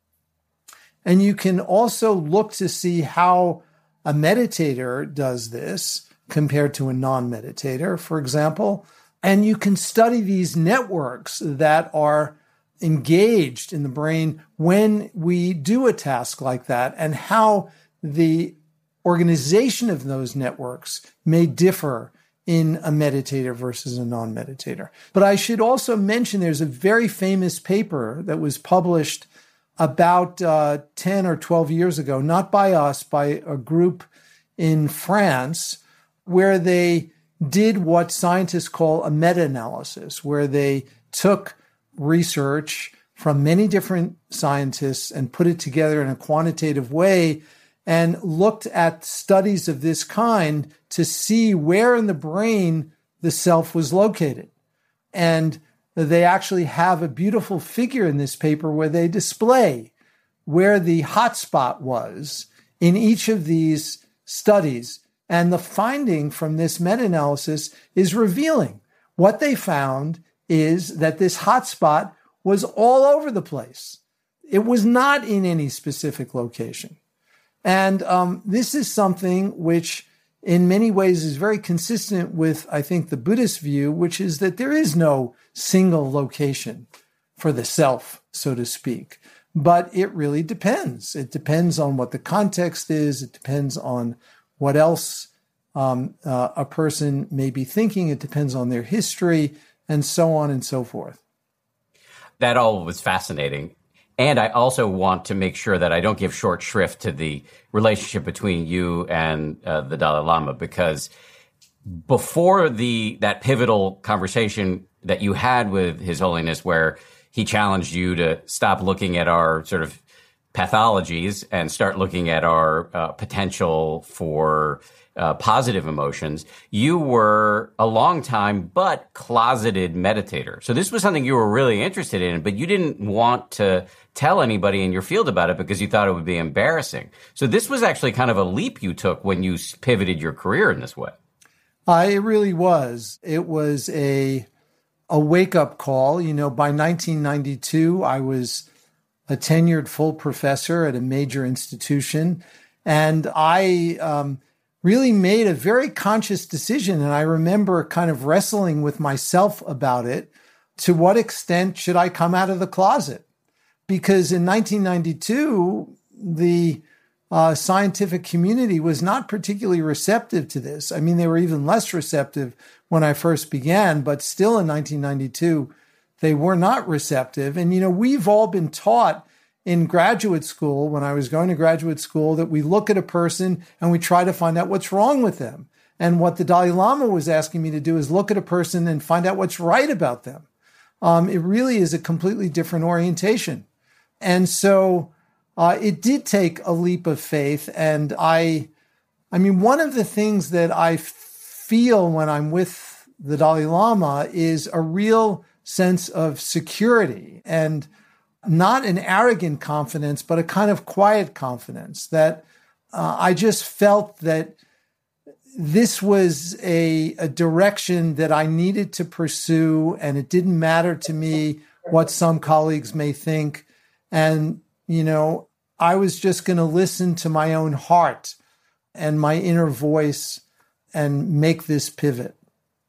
And you can also look to see how a meditator does this compared to a non-meditator, for example. And you can study these networks that are engaged in the brain when we do a task like that, and how the organization of those networks may differ in a meditator versus a non-meditator. But I should also mention there's a very famous paper that was published about 10 or 12 years ago, not by us, by a group in France, where they did what scientists call a meta-analysis, where they took research from many different scientists and put it together in a quantitative way and looked at studies of this kind to see where in the brain the self was located. And they actually have a beautiful figure in this paper where they display where the hotspot was in each of these studies. And the finding from this meta-analysis is revealing. What they found is that this hotspot was all over the place. It was not in any specific location. And this is something which in many ways is very consistent with, I think, the Buddhist view, which is that there is no single location for the self, so to speak. But it really depends. It depends on what the context is. It depends on what else a person may be thinking. It depends on their history, and so on and so forth. That all was fascinating. And I also want to make sure that I don't give short shrift to the relationship between you and the Dalai Lama, because before that pivotal conversation that you had with His Holiness, where he challenged you to stop looking at our sort of pathologies and start looking at our potential for positive emotions, you were a long time but closeted meditator. So this was something you were really interested in, but you didn't want to tell anybody in your field about it because you thought it would be embarrassing. So this was actually kind of a leap you took when you pivoted your career in this way. It really was. It was a wake-up call. You know, by 1992, I was a tenured full professor at a major institution, and I really made a very conscious decision. And I remember kind of wrestling with myself about it. To what extent should I come out of the closet? Because in 1992, the scientific community was not particularly receptive to this. I mean, they were even less receptive when I first began, but still in 1992, they were not receptive. And, you know, we've all been taught in graduate school, when I was going to graduate school, that we look at a person and we try to find out what's wrong with them. And what the Dalai Lama was asking me to do is look at a person and find out what's right about them. It really is a completely different orientation. And so it did take a leap of faith. And I mean, one of the things that I feel when I'm with the Dalai Lama is a real sense of security, and not an arrogant confidence, but a kind of quiet confidence that I just felt that this was a direction that I needed to pursue, and it didn't matter to me what some colleagues may think. And, you know, I was just going to listen to my own heart and my inner voice and make this pivot.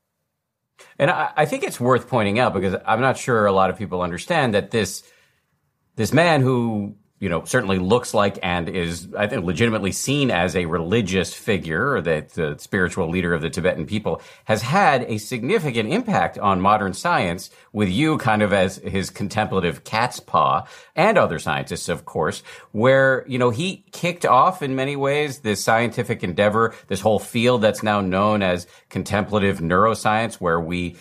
And I think it's worth pointing out, because I'm not sure a lot of people understand, that this man who certainly looks like and is, I think, legitimately seen as a religious figure, or the spiritual leader of the Tibetan people, has had a significant impact on modern science, with you kind of as his contemplative cat's paw, and other scientists, of course, where, he kicked off in many ways this scientific endeavor, this whole field that's now known as contemplative neuroscience, where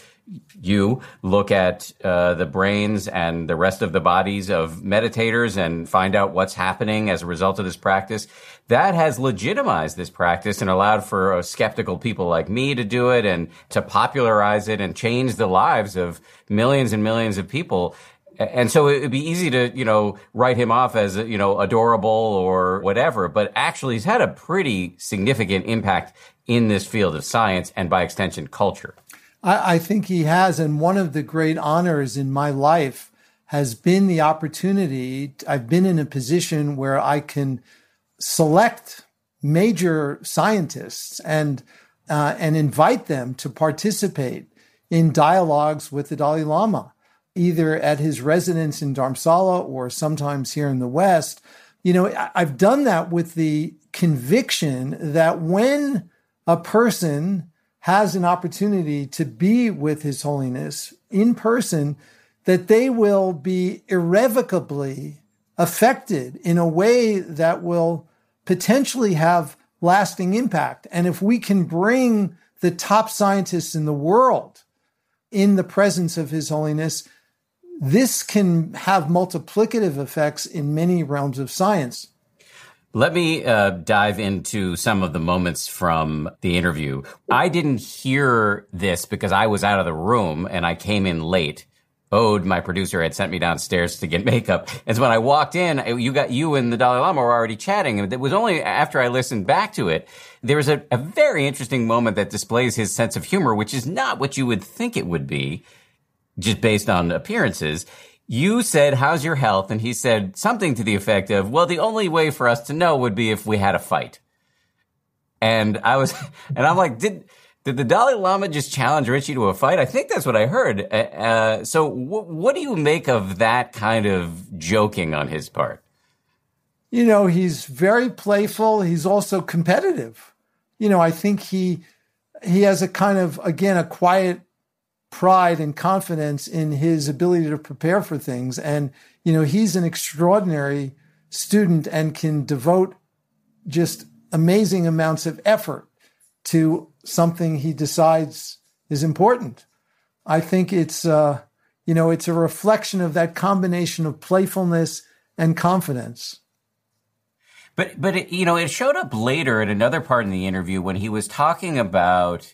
you look at the brains and the rest of the bodies of meditators and find out what's happening as a result of this practice. That has legitimized this practice and allowed for skeptical people like me to do it and to popularize it and change the lives of millions and millions of people. And so it would be easy to, write him off as, adorable or whatever, but actually he's had a pretty significant impact in this field of science and, by extension, culture. I think he has. And one of the great honors in my life has been the opportunity. I've been in a position where I can select major scientists and invite them to participate in dialogues with the Dalai Lama, either at his residence in Dharamsala or sometimes here in the West. I've done that with the conviction that when a person has an opportunity to be with His Holiness in person, that they will be irrevocably affected in a way that will potentially have lasting impact. And if we can bring the top scientists in the world in the presence of His Holiness, this can have multiplicative effects in many realms of science. Let me dive into some of the moments from the interview. I didn't hear this because I was out of the room and I came in late. Ode, my producer, had sent me downstairs to get makeup. And so when I walked in, you and the Dalai Lama were already chatting. And it was only after I listened back to it, there was a very interesting moment that displays his sense of humor, which is not what you would think it would be, just based on appearances. You said, "How's your health?" And he said something to the effect of, "Well, the only way for us to know would be if we had a fight." And I'm like, did the Dalai Lama just challenge Richie to a fight? I think that's what I heard. So what do you make of that kind of joking on his part? He's very playful. He's also competitive. I think he has a kind of, again, a quiet pride and confidence in his ability to prepare for things. And, he's an extraordinary student and can devote just amazing amounts of effort to something he decides is important. I think it's a reflection of that combination of playfulness and confidence. But it showed up later in another part in the interview when he was talking about,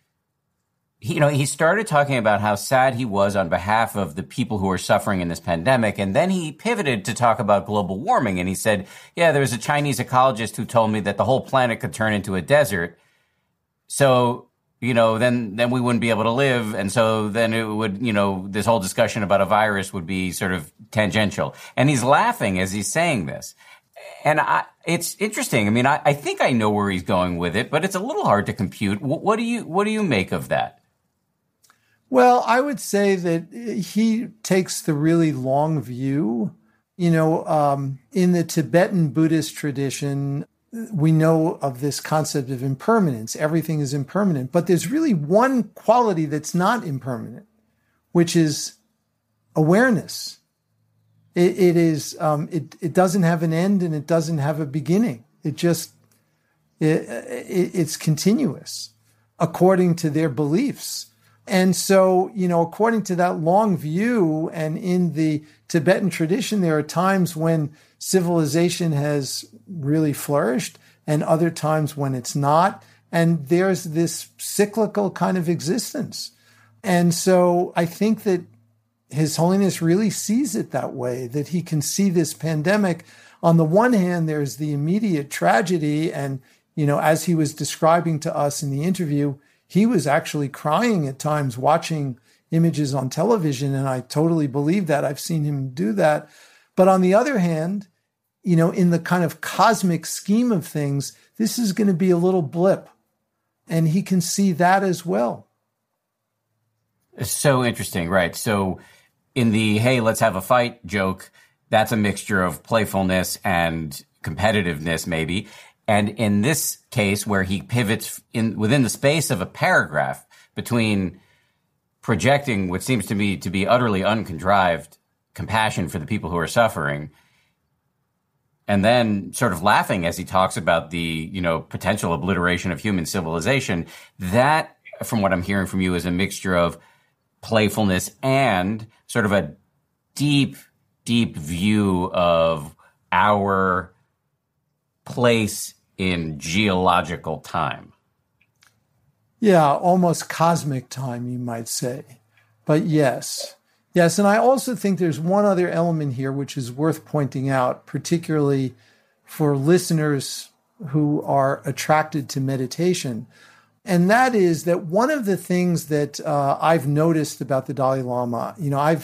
he started talking about how sad he was on behalf of the people who are suffering in this pandemic. And then he pivoted to talk about global warming. And he said, yeah, there's a Chinese ecologist who told me that the whole planet could turn into a desert. So, then we wouldn't be able to live. And so then it would, this whole discussion about a virus would be sort of tangential. And he's laughing as he's saying this. And it's interesting. I mean, I think I know where he's going with it, but it's a little hard to compute. What do you make of that? Well, I would say that he takes the really long view. In the Tibetan Buddhist tradition, we know of this concept of impermanence. Everything is impermanent, but there's really one quality that's not impermanent, which is awareness. It doesn't have an end and it doesn't have a beginning. It's continuous according to their beliefs. And so, according to that long view, and in the Tibetan tradition, there are times when civilization has really flourished and other times when it's not. And there's this cyclical kind of existence. And so I think that His Holiness really sees it that way, that he can see this pandemic. On the one hand, there's the immediate tragedy. And, as he was describing to us in the interview, he was actually crying at times watching images on television. And I totally believe that. I've seen him do that. But on the other hand, in the kind of cosmic scheme of things, this is going to be a little blip. And he can see that as well. So interesting, right? So in the, hey, let's have a fight joke, that's a mixture of playfulness and competitiveness, maybe. And in this case, where he pivots within the space of a paragraph between projecting what seems to me to be utterly uncontrived compassion for the people who are suffering, and then sort of laughing as he talks about the, potential obliteration of human civilization, that, from what I'm hearing from you, is a mixture of playfulness and sort of a deep, deep view of our place in geological time. Yeah, almost cosmic time, you might say. But yes. Yes, and I also think there's one other element here which is worth pointing out, particularly for listeners who are attracted to meditation. And that is that one of the things that I've noticed about the Dalai Lama,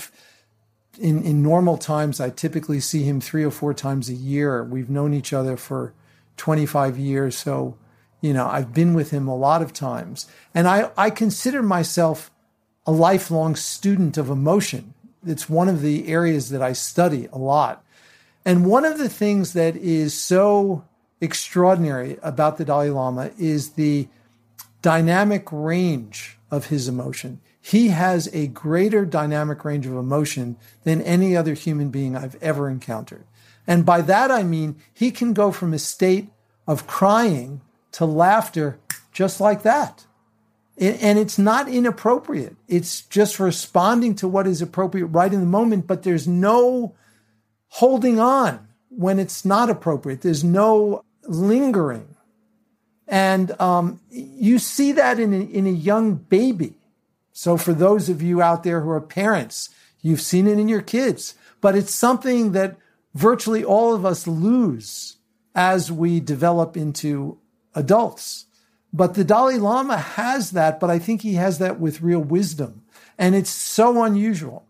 in normal times, I typically see him 3 or 4 times a year. We've known each other for 25 years. So, I've been with him a lot of times. And I consider myself a lifelong student of emotion. It's one of the areas that I study a lot. And one of the things that is so extraordinary about the Dalai Lama is the dynamic range of his emotion. He has a greater dynamic range of emotion than any other human being I've ever encountered. And by that, I mean, he can go from a state of crying to laughter just like that. And it's not inappropriate. It's just responding to what is appropriate right in the moment, but there's no holding on when it's not appropriate. There's no lingering. And you see that in a young baby. So for those of you out there who are parents, you've seen it in your kids. But it's something that virtually all of us lose as we develop into adults. But the Dalai Lama has that, but I think he has that with real wisdom. And it's so unusual.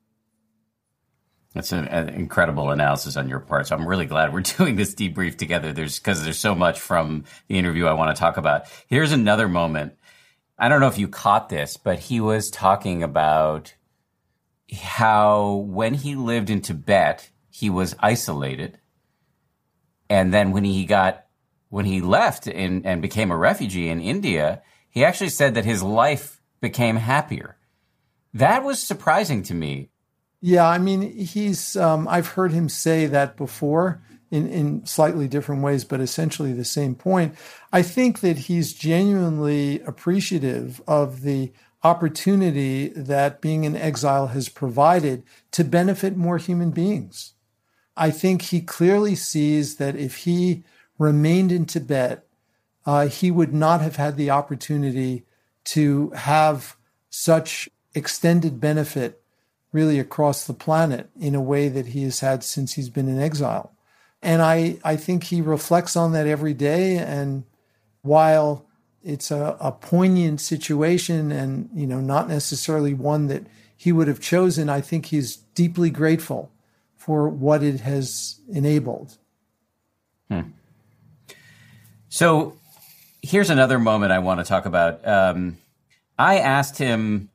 That's an incredible analysis on your part. So I'm really glad we're doing this debrief together. Because there's so much from the interview I want to talk about. Here's another moment. I don't know if you caught this, but he was talking about how when he lived in Tibet, he was isolated. And then when he left and became a refugee in India, he actually said that his life became happier. That was surprising to me. Yeah, I mean, I've heard him say that before in slightly different ways, but essentially the same point. I think that he's genuinely appreciative of the opportunity that being in exile has provided to benefit more human beings. I think he clearly sees that if he remained in Tibet, he would not have had the opportunity to have such extended benefit really across the planet in a way that he has had since he's been in exile. And I think he reflects on that every day. And while it's a poignant situation and, not necessarily one that he would have chosen, I think he's deeply grateful for what it has enabled. So here's another moment I want to talk about. I asked him,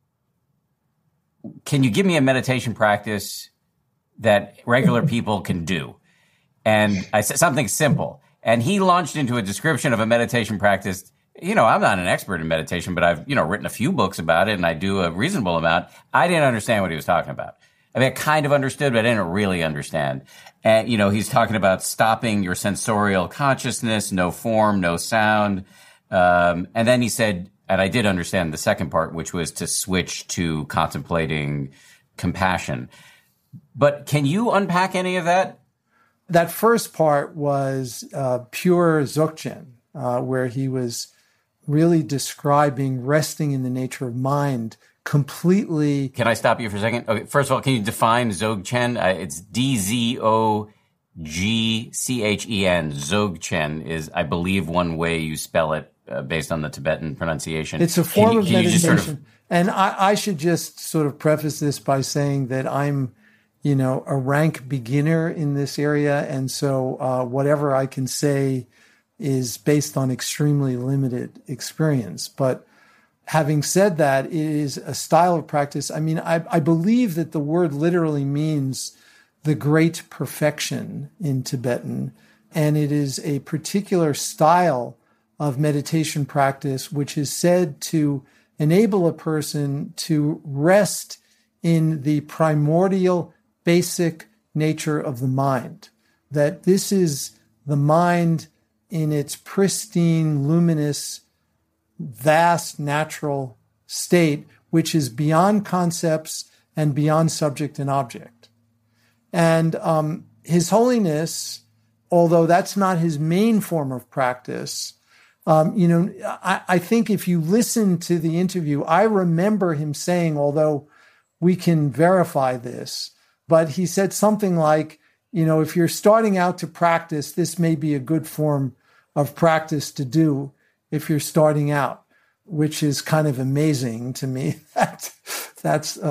can you give me a meditation practice that regular people can do? And I said something simple. And he launched into a description of a meditation practice. I'm not an expert in meditation, but I've, written a few books about it and I do a reasonable amount. I didn't understand what he was talking about. I mean, I kind of understood, but I didn't really understand. And, he's talking about stopping your sensorial consciousness, no form, no sound. And then he said, and I did understand the second part, which was to switch to contemplating compassion. But can you unpack any of that? That first part was pure Dzogchen, where he was really describing resting in the nature of mind completely. Can I stop you for a second? Okay, first of all, can you define Dzogchen? It's Dzogchen. Dzogchen is, I believe, one way you spell it based on the Tibetan pronunciation. It's a form of meditation. And I should just sort of preface this by saying that I'm, a rank beginner in this area. And so whatever I can say is based on extremely limited experience. But having said that, it is a style of practice. I mean, I believe that the word literally means the Great Perfection in Tibetan. And it is a particular style of meditation practice which is said to enable a person to rest in the primordial, basic nature of the mind. That this is the mind in its pristine, luminous, vast natural state, which is beyond concepts and beyond subject and object. And His Holiness, although that's not his main form of practice, I think if you listen to the interview, I remember him saying, although we can verify this, but he said something like, if you're starting out to practice, this may be a good form of practice to do if you're starting out, which is kind of amazing to me. That's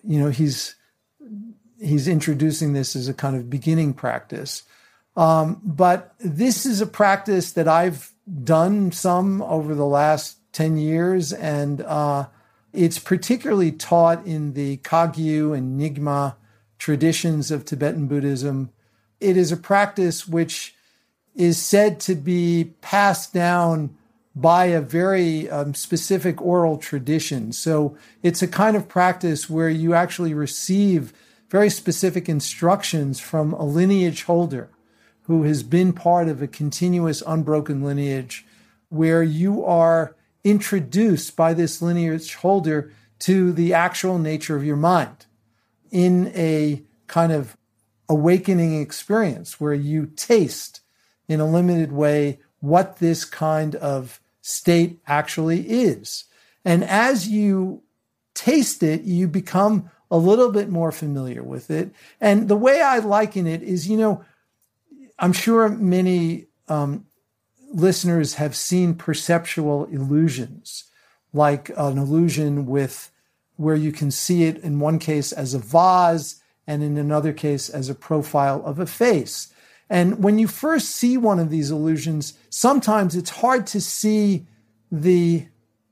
he's introducing this as a kind of beginning practice. But this is a practice that I've done some over the last 10 years, and it's particularly taught in the Kagyu and Nyingma traditions of Tibetan Buddhism. It is a practice which is said to be passed down by a very specific oral tradition. So it's a kind of practice where you actually receive very specific instructions from a lineage holder who has been part of a continuous, unbroken lineage, where you are introduced by this lineage holder to the actual nature of your mind in a kind of awakening experience where you taste in a limited way what this kind of state actually is. And as you taste it, you become a little bit more familiar with it. And the way I liken it is, I'm sure many listeners have seen perceptual illusions, like an illusion where you can see it in one case as a vase and in another case as a profile of a face. And when you first see one of these illusions, sometimes it's hard to see the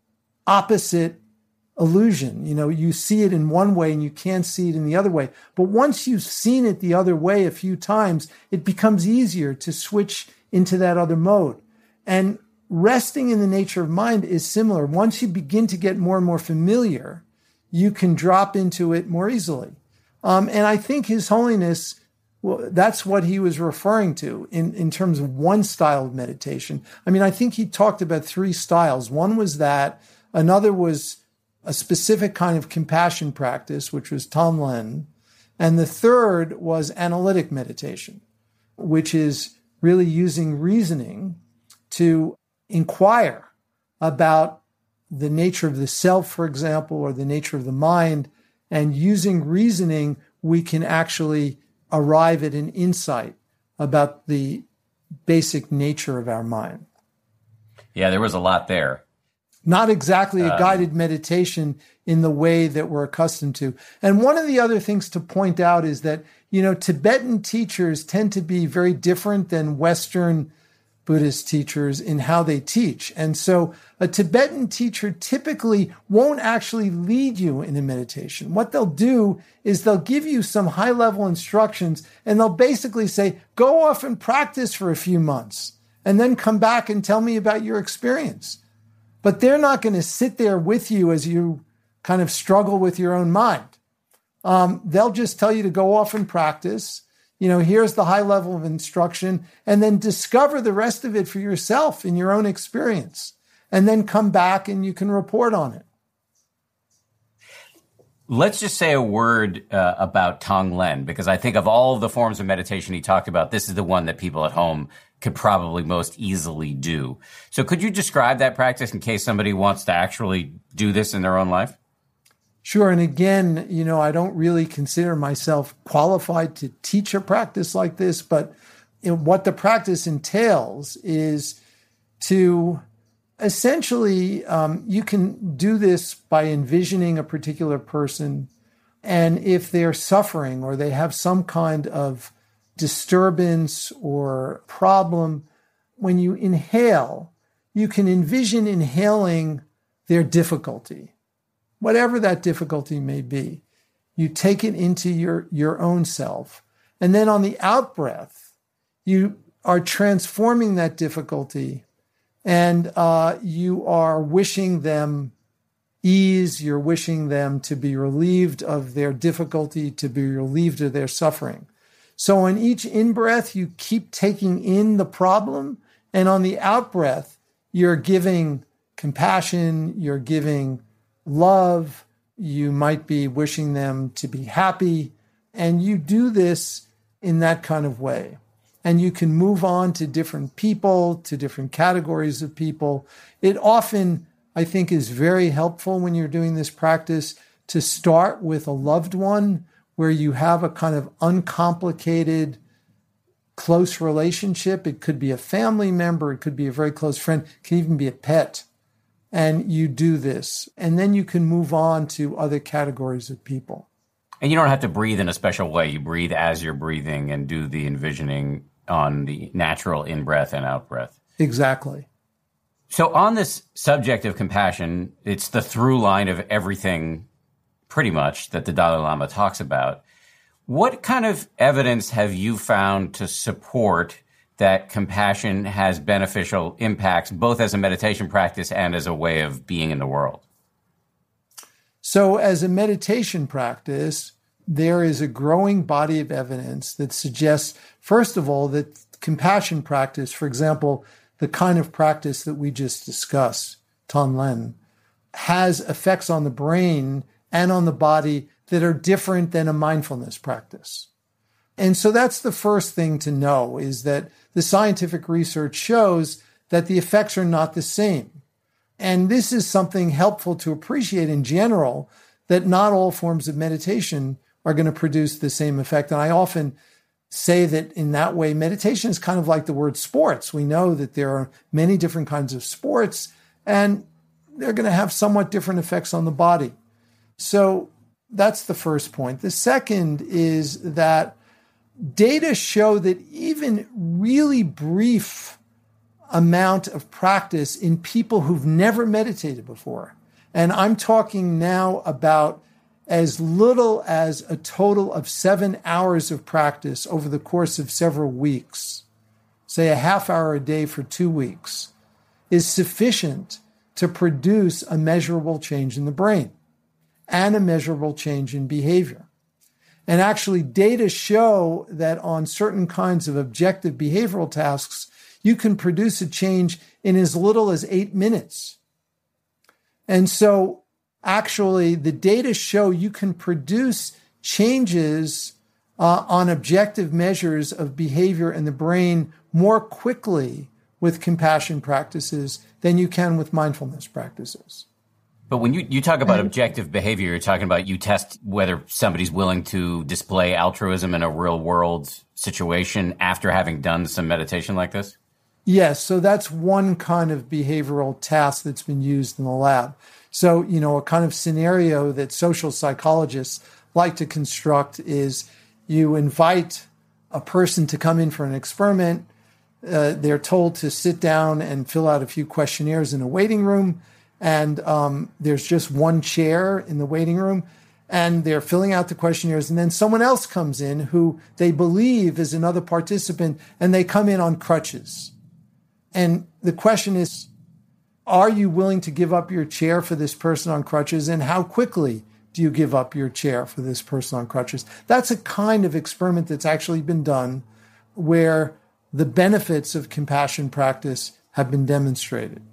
opposite illusion. You see it in one way and you can't see it in the other way. But once you've seen it the other way a few times, it becomes easier to switch into that other mode. And resting in the nature of mind is similar. Once you begin to get more and more familiar, you can drop into it more easily. And I think His Holiness, well, that's what he was referring to in terms of one style of meditation. I think he talked about three styles. One was that, another was a specific kind of compassion practice, which was Tonglen. And the third was analytic meditation, which is really using reasoning to inquire about the nature of the self, for example, or the nature of the mind. And using reasoning, we can actually arrive at an insight about the basic nature of our mind. Yeah, there was a lot there. Not exactly a guided meditation in the way that we're accustomed to. And one of the other things to point out is that, Tibetan teachers tend to be very different than Western Buddhist teachers in how they teach. And so a Tibetan teacher typically won't actually lead you in a meditation. What they'll do is they'll give you some high-level instructions, and they'll basically say, go off and practice for a few months, and then come back and tell me about your experience. But they're not going to sit there with you as you kind of struggle with your own mind. They'll just tell you to go off and practice. Here's the high level of instruction, and then discover the rest of it for yourself in your own experience. And then come back and you can report on it. Let's just say a word about Tonglen, because I think of all the forms of meditation he talked about, this is the one that people at home could probably most easily do. So could you describe that practice in case somebody wants to actually do this in their own life? Sure. And again, I don't really consider myself qualified to teach a practice like this, but what the practice entails is to essentially, you can do this by envisioning a particular person. And if they're suffering or they have some kind of disturbance or problem, when you inhale, you can envision inhaling their difficulty, whatever that difficulty may be. You take it into your own self. And then on the out breath, you are transforming that difficulty, and you are wishing them ease. You're wishing them to be relieved of their difficulty, to be relieved of their suffering. So on each in-breath, you keep taking in the problem, and on the out-breath, you're giving compassion, you're giving love, you might be wishing them to be happy, and you do this in that kind of way. And you can move on to different people, to different categories of people. It often, I think, is very helpful when you're doing this practice to start with a loved one where you have a kind of uncomplicated, close relationship. It could be a family member, it could be a very close friend, it can even be a pet. And you do this. And then you can move on to other categories of people. And you don't have to breathe in a special way. You breathe as you're breathing and do the envisioning on the natural in-breath and out-breath. Exactly. So on this subject of compassion, it's the through line of everything pretty much that the Dalai Lama talks about. What kind of evidence have you found to support that compassion has beneficial impacts, both as a meditation practice and as a way of being in the world? So as a meditation practice, there is a growing body of evidence that suggests, first of all, that compassion practice, for example, the kind of practice that we just discussed, Tonglen, has effects on the brain and on the body that are different than a mindfulness practice. And so that's the first thing to know, is that the scientific research shows that the effects are not the same. And this is something helpful to appreciate in general, that not all forms of meditation are going to produce the same effect. And I often say that in that way, meditation is kind of like the word sports. We know that there are many different kinds of sports, and they're going to have somewhat different effects on the body. So that's the first point. The second is that data show that even really brief amount of practice in people who've never meditated before, and I'm talking now about as little as a total of 7 hours of practice over the course of several weeks, say a half hour a day for 2 weeks, is sufficient to produce a measurable change in the brain and a measurable change in behavior. And actually, data show that on certain kinds of objective behavioral tasks, you can produce a change in as little as 8 minutes. And so actually, the data show you can produce changes on objective measures of behavior in the brain more quickly with compassion practices than you can with mindfulness practices. But when you talk about objective behavior, you're talking about you test whether somebody's willing to display altruism in a real world situation after having done some meditation like this? Yes. So that's one kind of behavioral task that's been used in the lab. So, a kind of scenario that social psychologists like to construct is you invite a person to come in for an experiment. They're told to sit down and fill out a few questionnaires in a waiting room. And there's just one chair in the waiting room, and they're filling out the questionnaires. And then someone else comes in who they believe is another participant, and they come in on crutches. And the question is, are you willing to give up your chair for this person on crutches? And how quickly do you give up your chair for this person on crutches? That's a kind of experiment that's actually been done where the benefits of compassion practice have been demonstrated.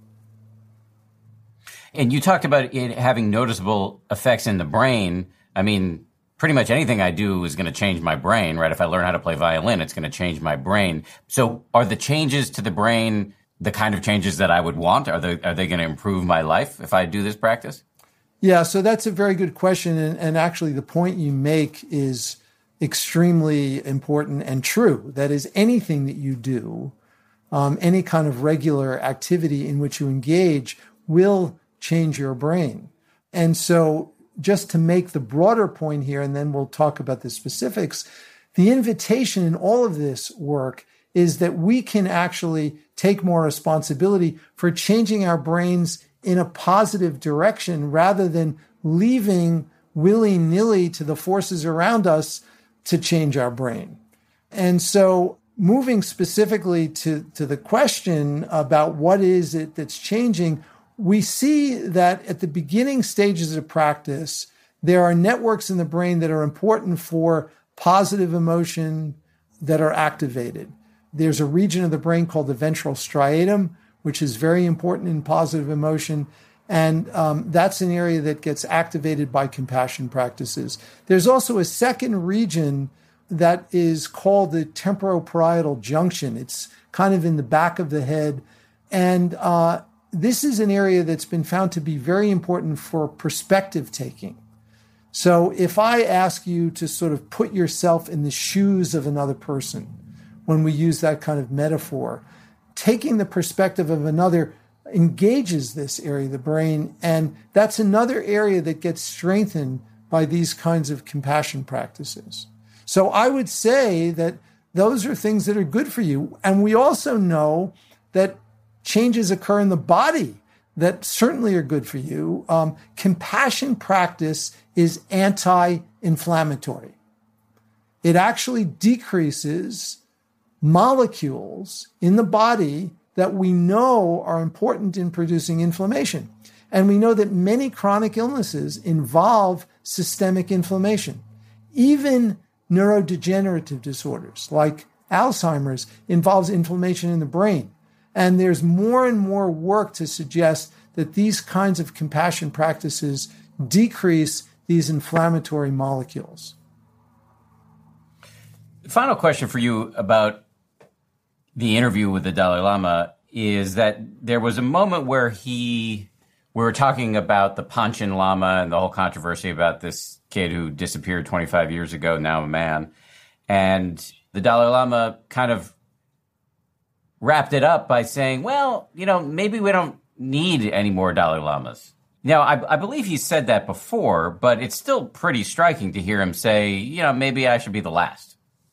And you talked about it having noticeable effects in the brain. I mean, pretty much anything I do is going to change my brain, right? If I learn how to play violin, it's going to change my brain. So are the changes to the brain the kind of changes that I would want? Are they going to improve my life if I do this practice? Yeah, so that's a very good question. And actually, the point you make is extremely important and true. That is, anything that you do, any kind of regular activity in which you engage will change your brain. And so just to make the broader point here, and then we'll talk about the specifics, the invitation in all of this work is that we can actually take more responsibility for changing our brains in a positive direction rather than leaving willy-nilly to the forces around us to change our brain. And so moving specifically to the question about what is it that's changing, we see that at the beginning stages of practice, there are networks in the brain that are important for positive emotion that are activated. There's a region of the brain called the ventral striatum, which is very important in positive emotion. And that's an area that gets activated by compassion practices. There's also a second region that is called the temporoparietal junction. It's kind of in the back of the head. And this is an area that's been found to be very important for perspective taking. So if I ask you to sort of put yourself in the shoes of another person, when we use that kind of metaphor, taking the perspective of another engages this area of the brain. And that's another area that gets strengthened by these kinds of compassion practices. So I would say that those are things that are good for you. And we also know that changes occur in the body that certainly are good for you. Compassion practice is anti-inflammatory. It actually decreases molecules in the body that we know are important in producing inflammation. And we know that many chronic illnesses involve systemic inflammation. Even neurodegenerative disorders like Alzheimer's involves inflammation in the brain. And there's more and more work to suggest that these kinds of compassion practices decrease these inflammatory molecules. Final question for you about the interview with the Dalai Lama is that there was a moment where we were talking about the Panchen Lama and the whole controversy about this kid who disappeared 25 years ago, now a man. And the Dalai Lama kind of wrapped it up by saying, well, maybe we don't need any more Dalai Lamas. Now, I believe he said that before, but it's still pretty striking to hear him say, maybe I should be the last.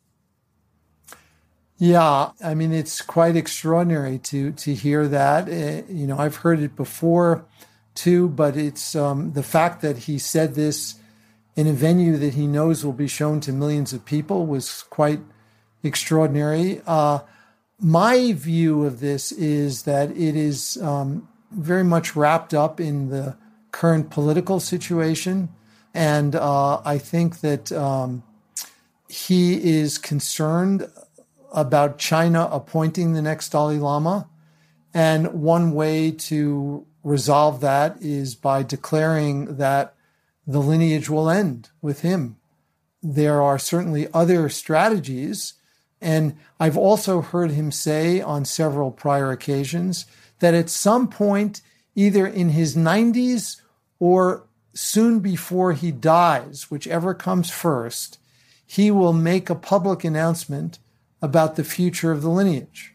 Yeah, I mean, it's quite extraordinary to hear that. I've heard it before too, but it's the fact that he said this in a venue that he knows will be shown to millions of people was quite extraordinary. My view of this is that it is very much wrapped up in the current political situation. And I think that he is concerned about China appointing the next Dalai Lama. And one way to resolve that is by declaring that the lineage will end with him. There are certainly other strategies. And I've also heard him say on several prior occasions that at some point, either in his 90s or soon before he dies, whichever comes first, he will make a public announcement about the future of the lineage.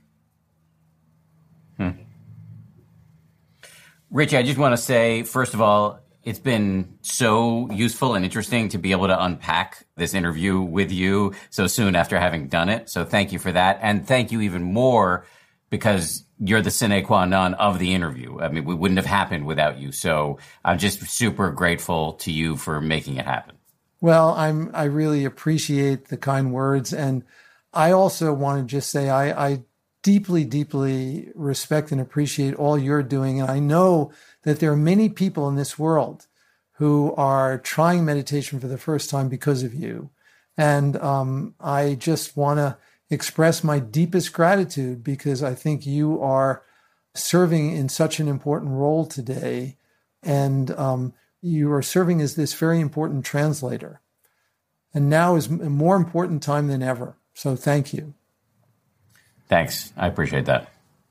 Richie, I just want to say, first of all, it's been so useful and interesting to be able to unpack this interview with you so soon after having done it. So thank you for that. And thank you even more because you're the sine qua non of the interview. I mean, we wouldn't have happened without you. So I'm just super grateful to you for making it happen. Well, I really appreciate the kind words. And I also want to just say I deeply, deeply respect and appreciate all you're doing. And I know that there are many people in this world who are trying meditation for the first time because of you. And I just want to express my deepest gratitude because I think you are serving in such an important role today. And you are serving as this very important translator. And now is a more important time than ever. So thank you. Thanks. I appreciate that.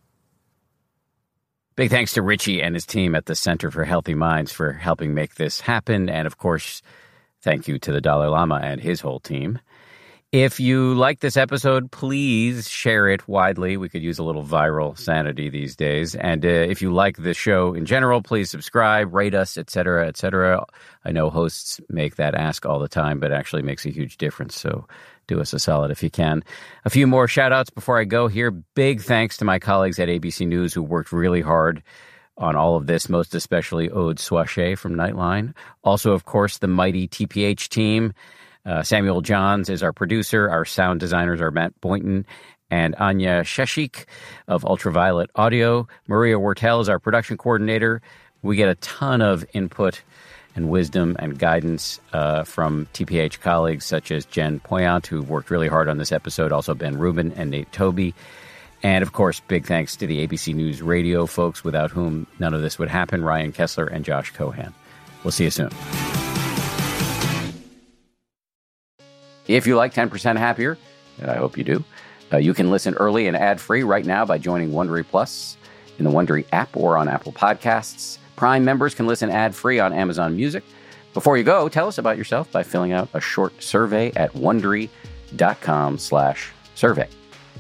Big thanks to Richie and his team at the Center for Healthy Minds for helping make this happen. And of course, thank you to the Dalai Lama and his whole team. If you like this episode, please share it widely. We could use a little viral sanity these days. And if you like the show in general, please subscribe, rate us, et cetera, et cetera. I know hosts make that ask all the time, but it actually makes a huge difference. So do us a solid if you can. A few more shout outs before I go here. Big thanks to my colleagues at ABC News who worked really hard on all of this, most especially Aude Swachet from Nightline. Also, of course, the mighty TPH team. Samuel Johns is our producer. Our sound designers are Matt Boynton and Anya Sheshik of Ultraviolet Audio. Maria Wortel is our production coordinator. We get a ton of input and wisdom and guidance from TPH colleagues such as Jen Poyant, who worked really hard on this episode, also Ben Rubin and Nate Toby. And, of course, big thanks to the ABC News Radio folks, without whom none of this would happen, Ryan Kessler and Josh Cohan. We'll see you soon. If you like 10% Happier, and I hope you do, you can listen early and ad-free right now by joining Wondery Plus in the Wondery app or on Apple Podcasts. Prime members can listen ad-free on Amazon Music. Before you go, tell us about yourself by filling out a short survey at Wondery.com/survey.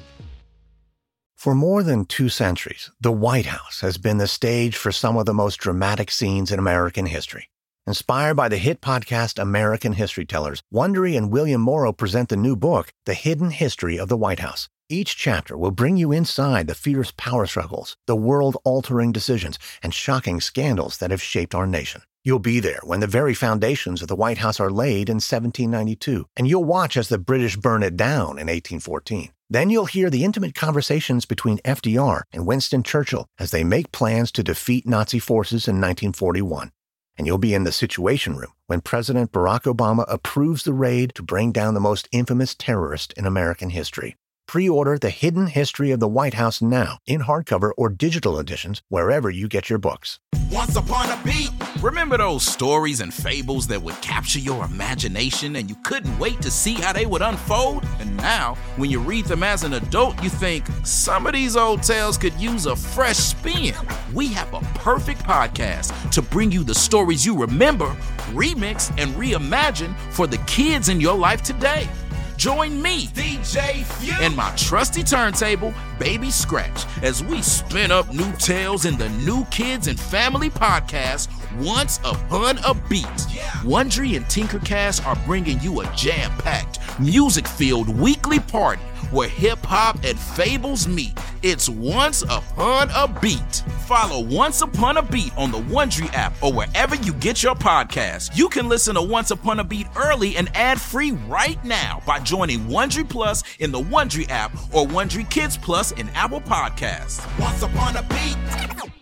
For more than 2 centuries, the White House has been the stage for some of the most dramatic scenes in American history. Inspired by the hit podcast American History Tellers, Wondery and William Morrow present the new book, The Hidden History of the White House. Each chapter will bring you inside the fierce power struggles, the world-altering decisions, and shocking scandals that have shaped our nation. You'll be there when the very foundations of the White House are laid in 1792, and you'll watch as the British burn it down in 1814. Then you'll hear the intimate conversations between FDR and Winston Churchill as they make plans to defeat Nazi forces in 1941. And you'll be in the Situation Room when President Barack Obama approves the raid to bring down the most infamous terrorist in American history. Pre-order The Hidden History of the White House now in hardcover or digital editions wherever you get your books. Once upon a beat. Remember those stories and fables that would capture your imagination and you couldn't wait to see how they would unfold? And now, when you read them as an adult, you think, some of these old tales could use a fresh spin. We have a perfect podcast to bring you the stories you remember, remix, and reimagine for the kids in your life today. Join me, DJ Few, and my trusty turntable, Baby Scratch, as we spin up new tales in the New Kids and Family podcast, Once Upon a Beat. Wondery and Tinkercast are bringing you a jam-packed, music-filled weekly party where hip-hop and fables meet. It's Once Upon a Beat. Follow Once Upon a Beat on the Wondery app or wherever you get your podcasts. You can listen to Once Upon a Beat early and ad-free right now by joining Wondery Plus in the Wondery app or Wondery Kids Plus in Apple Podcasts. Once Upon a Beat.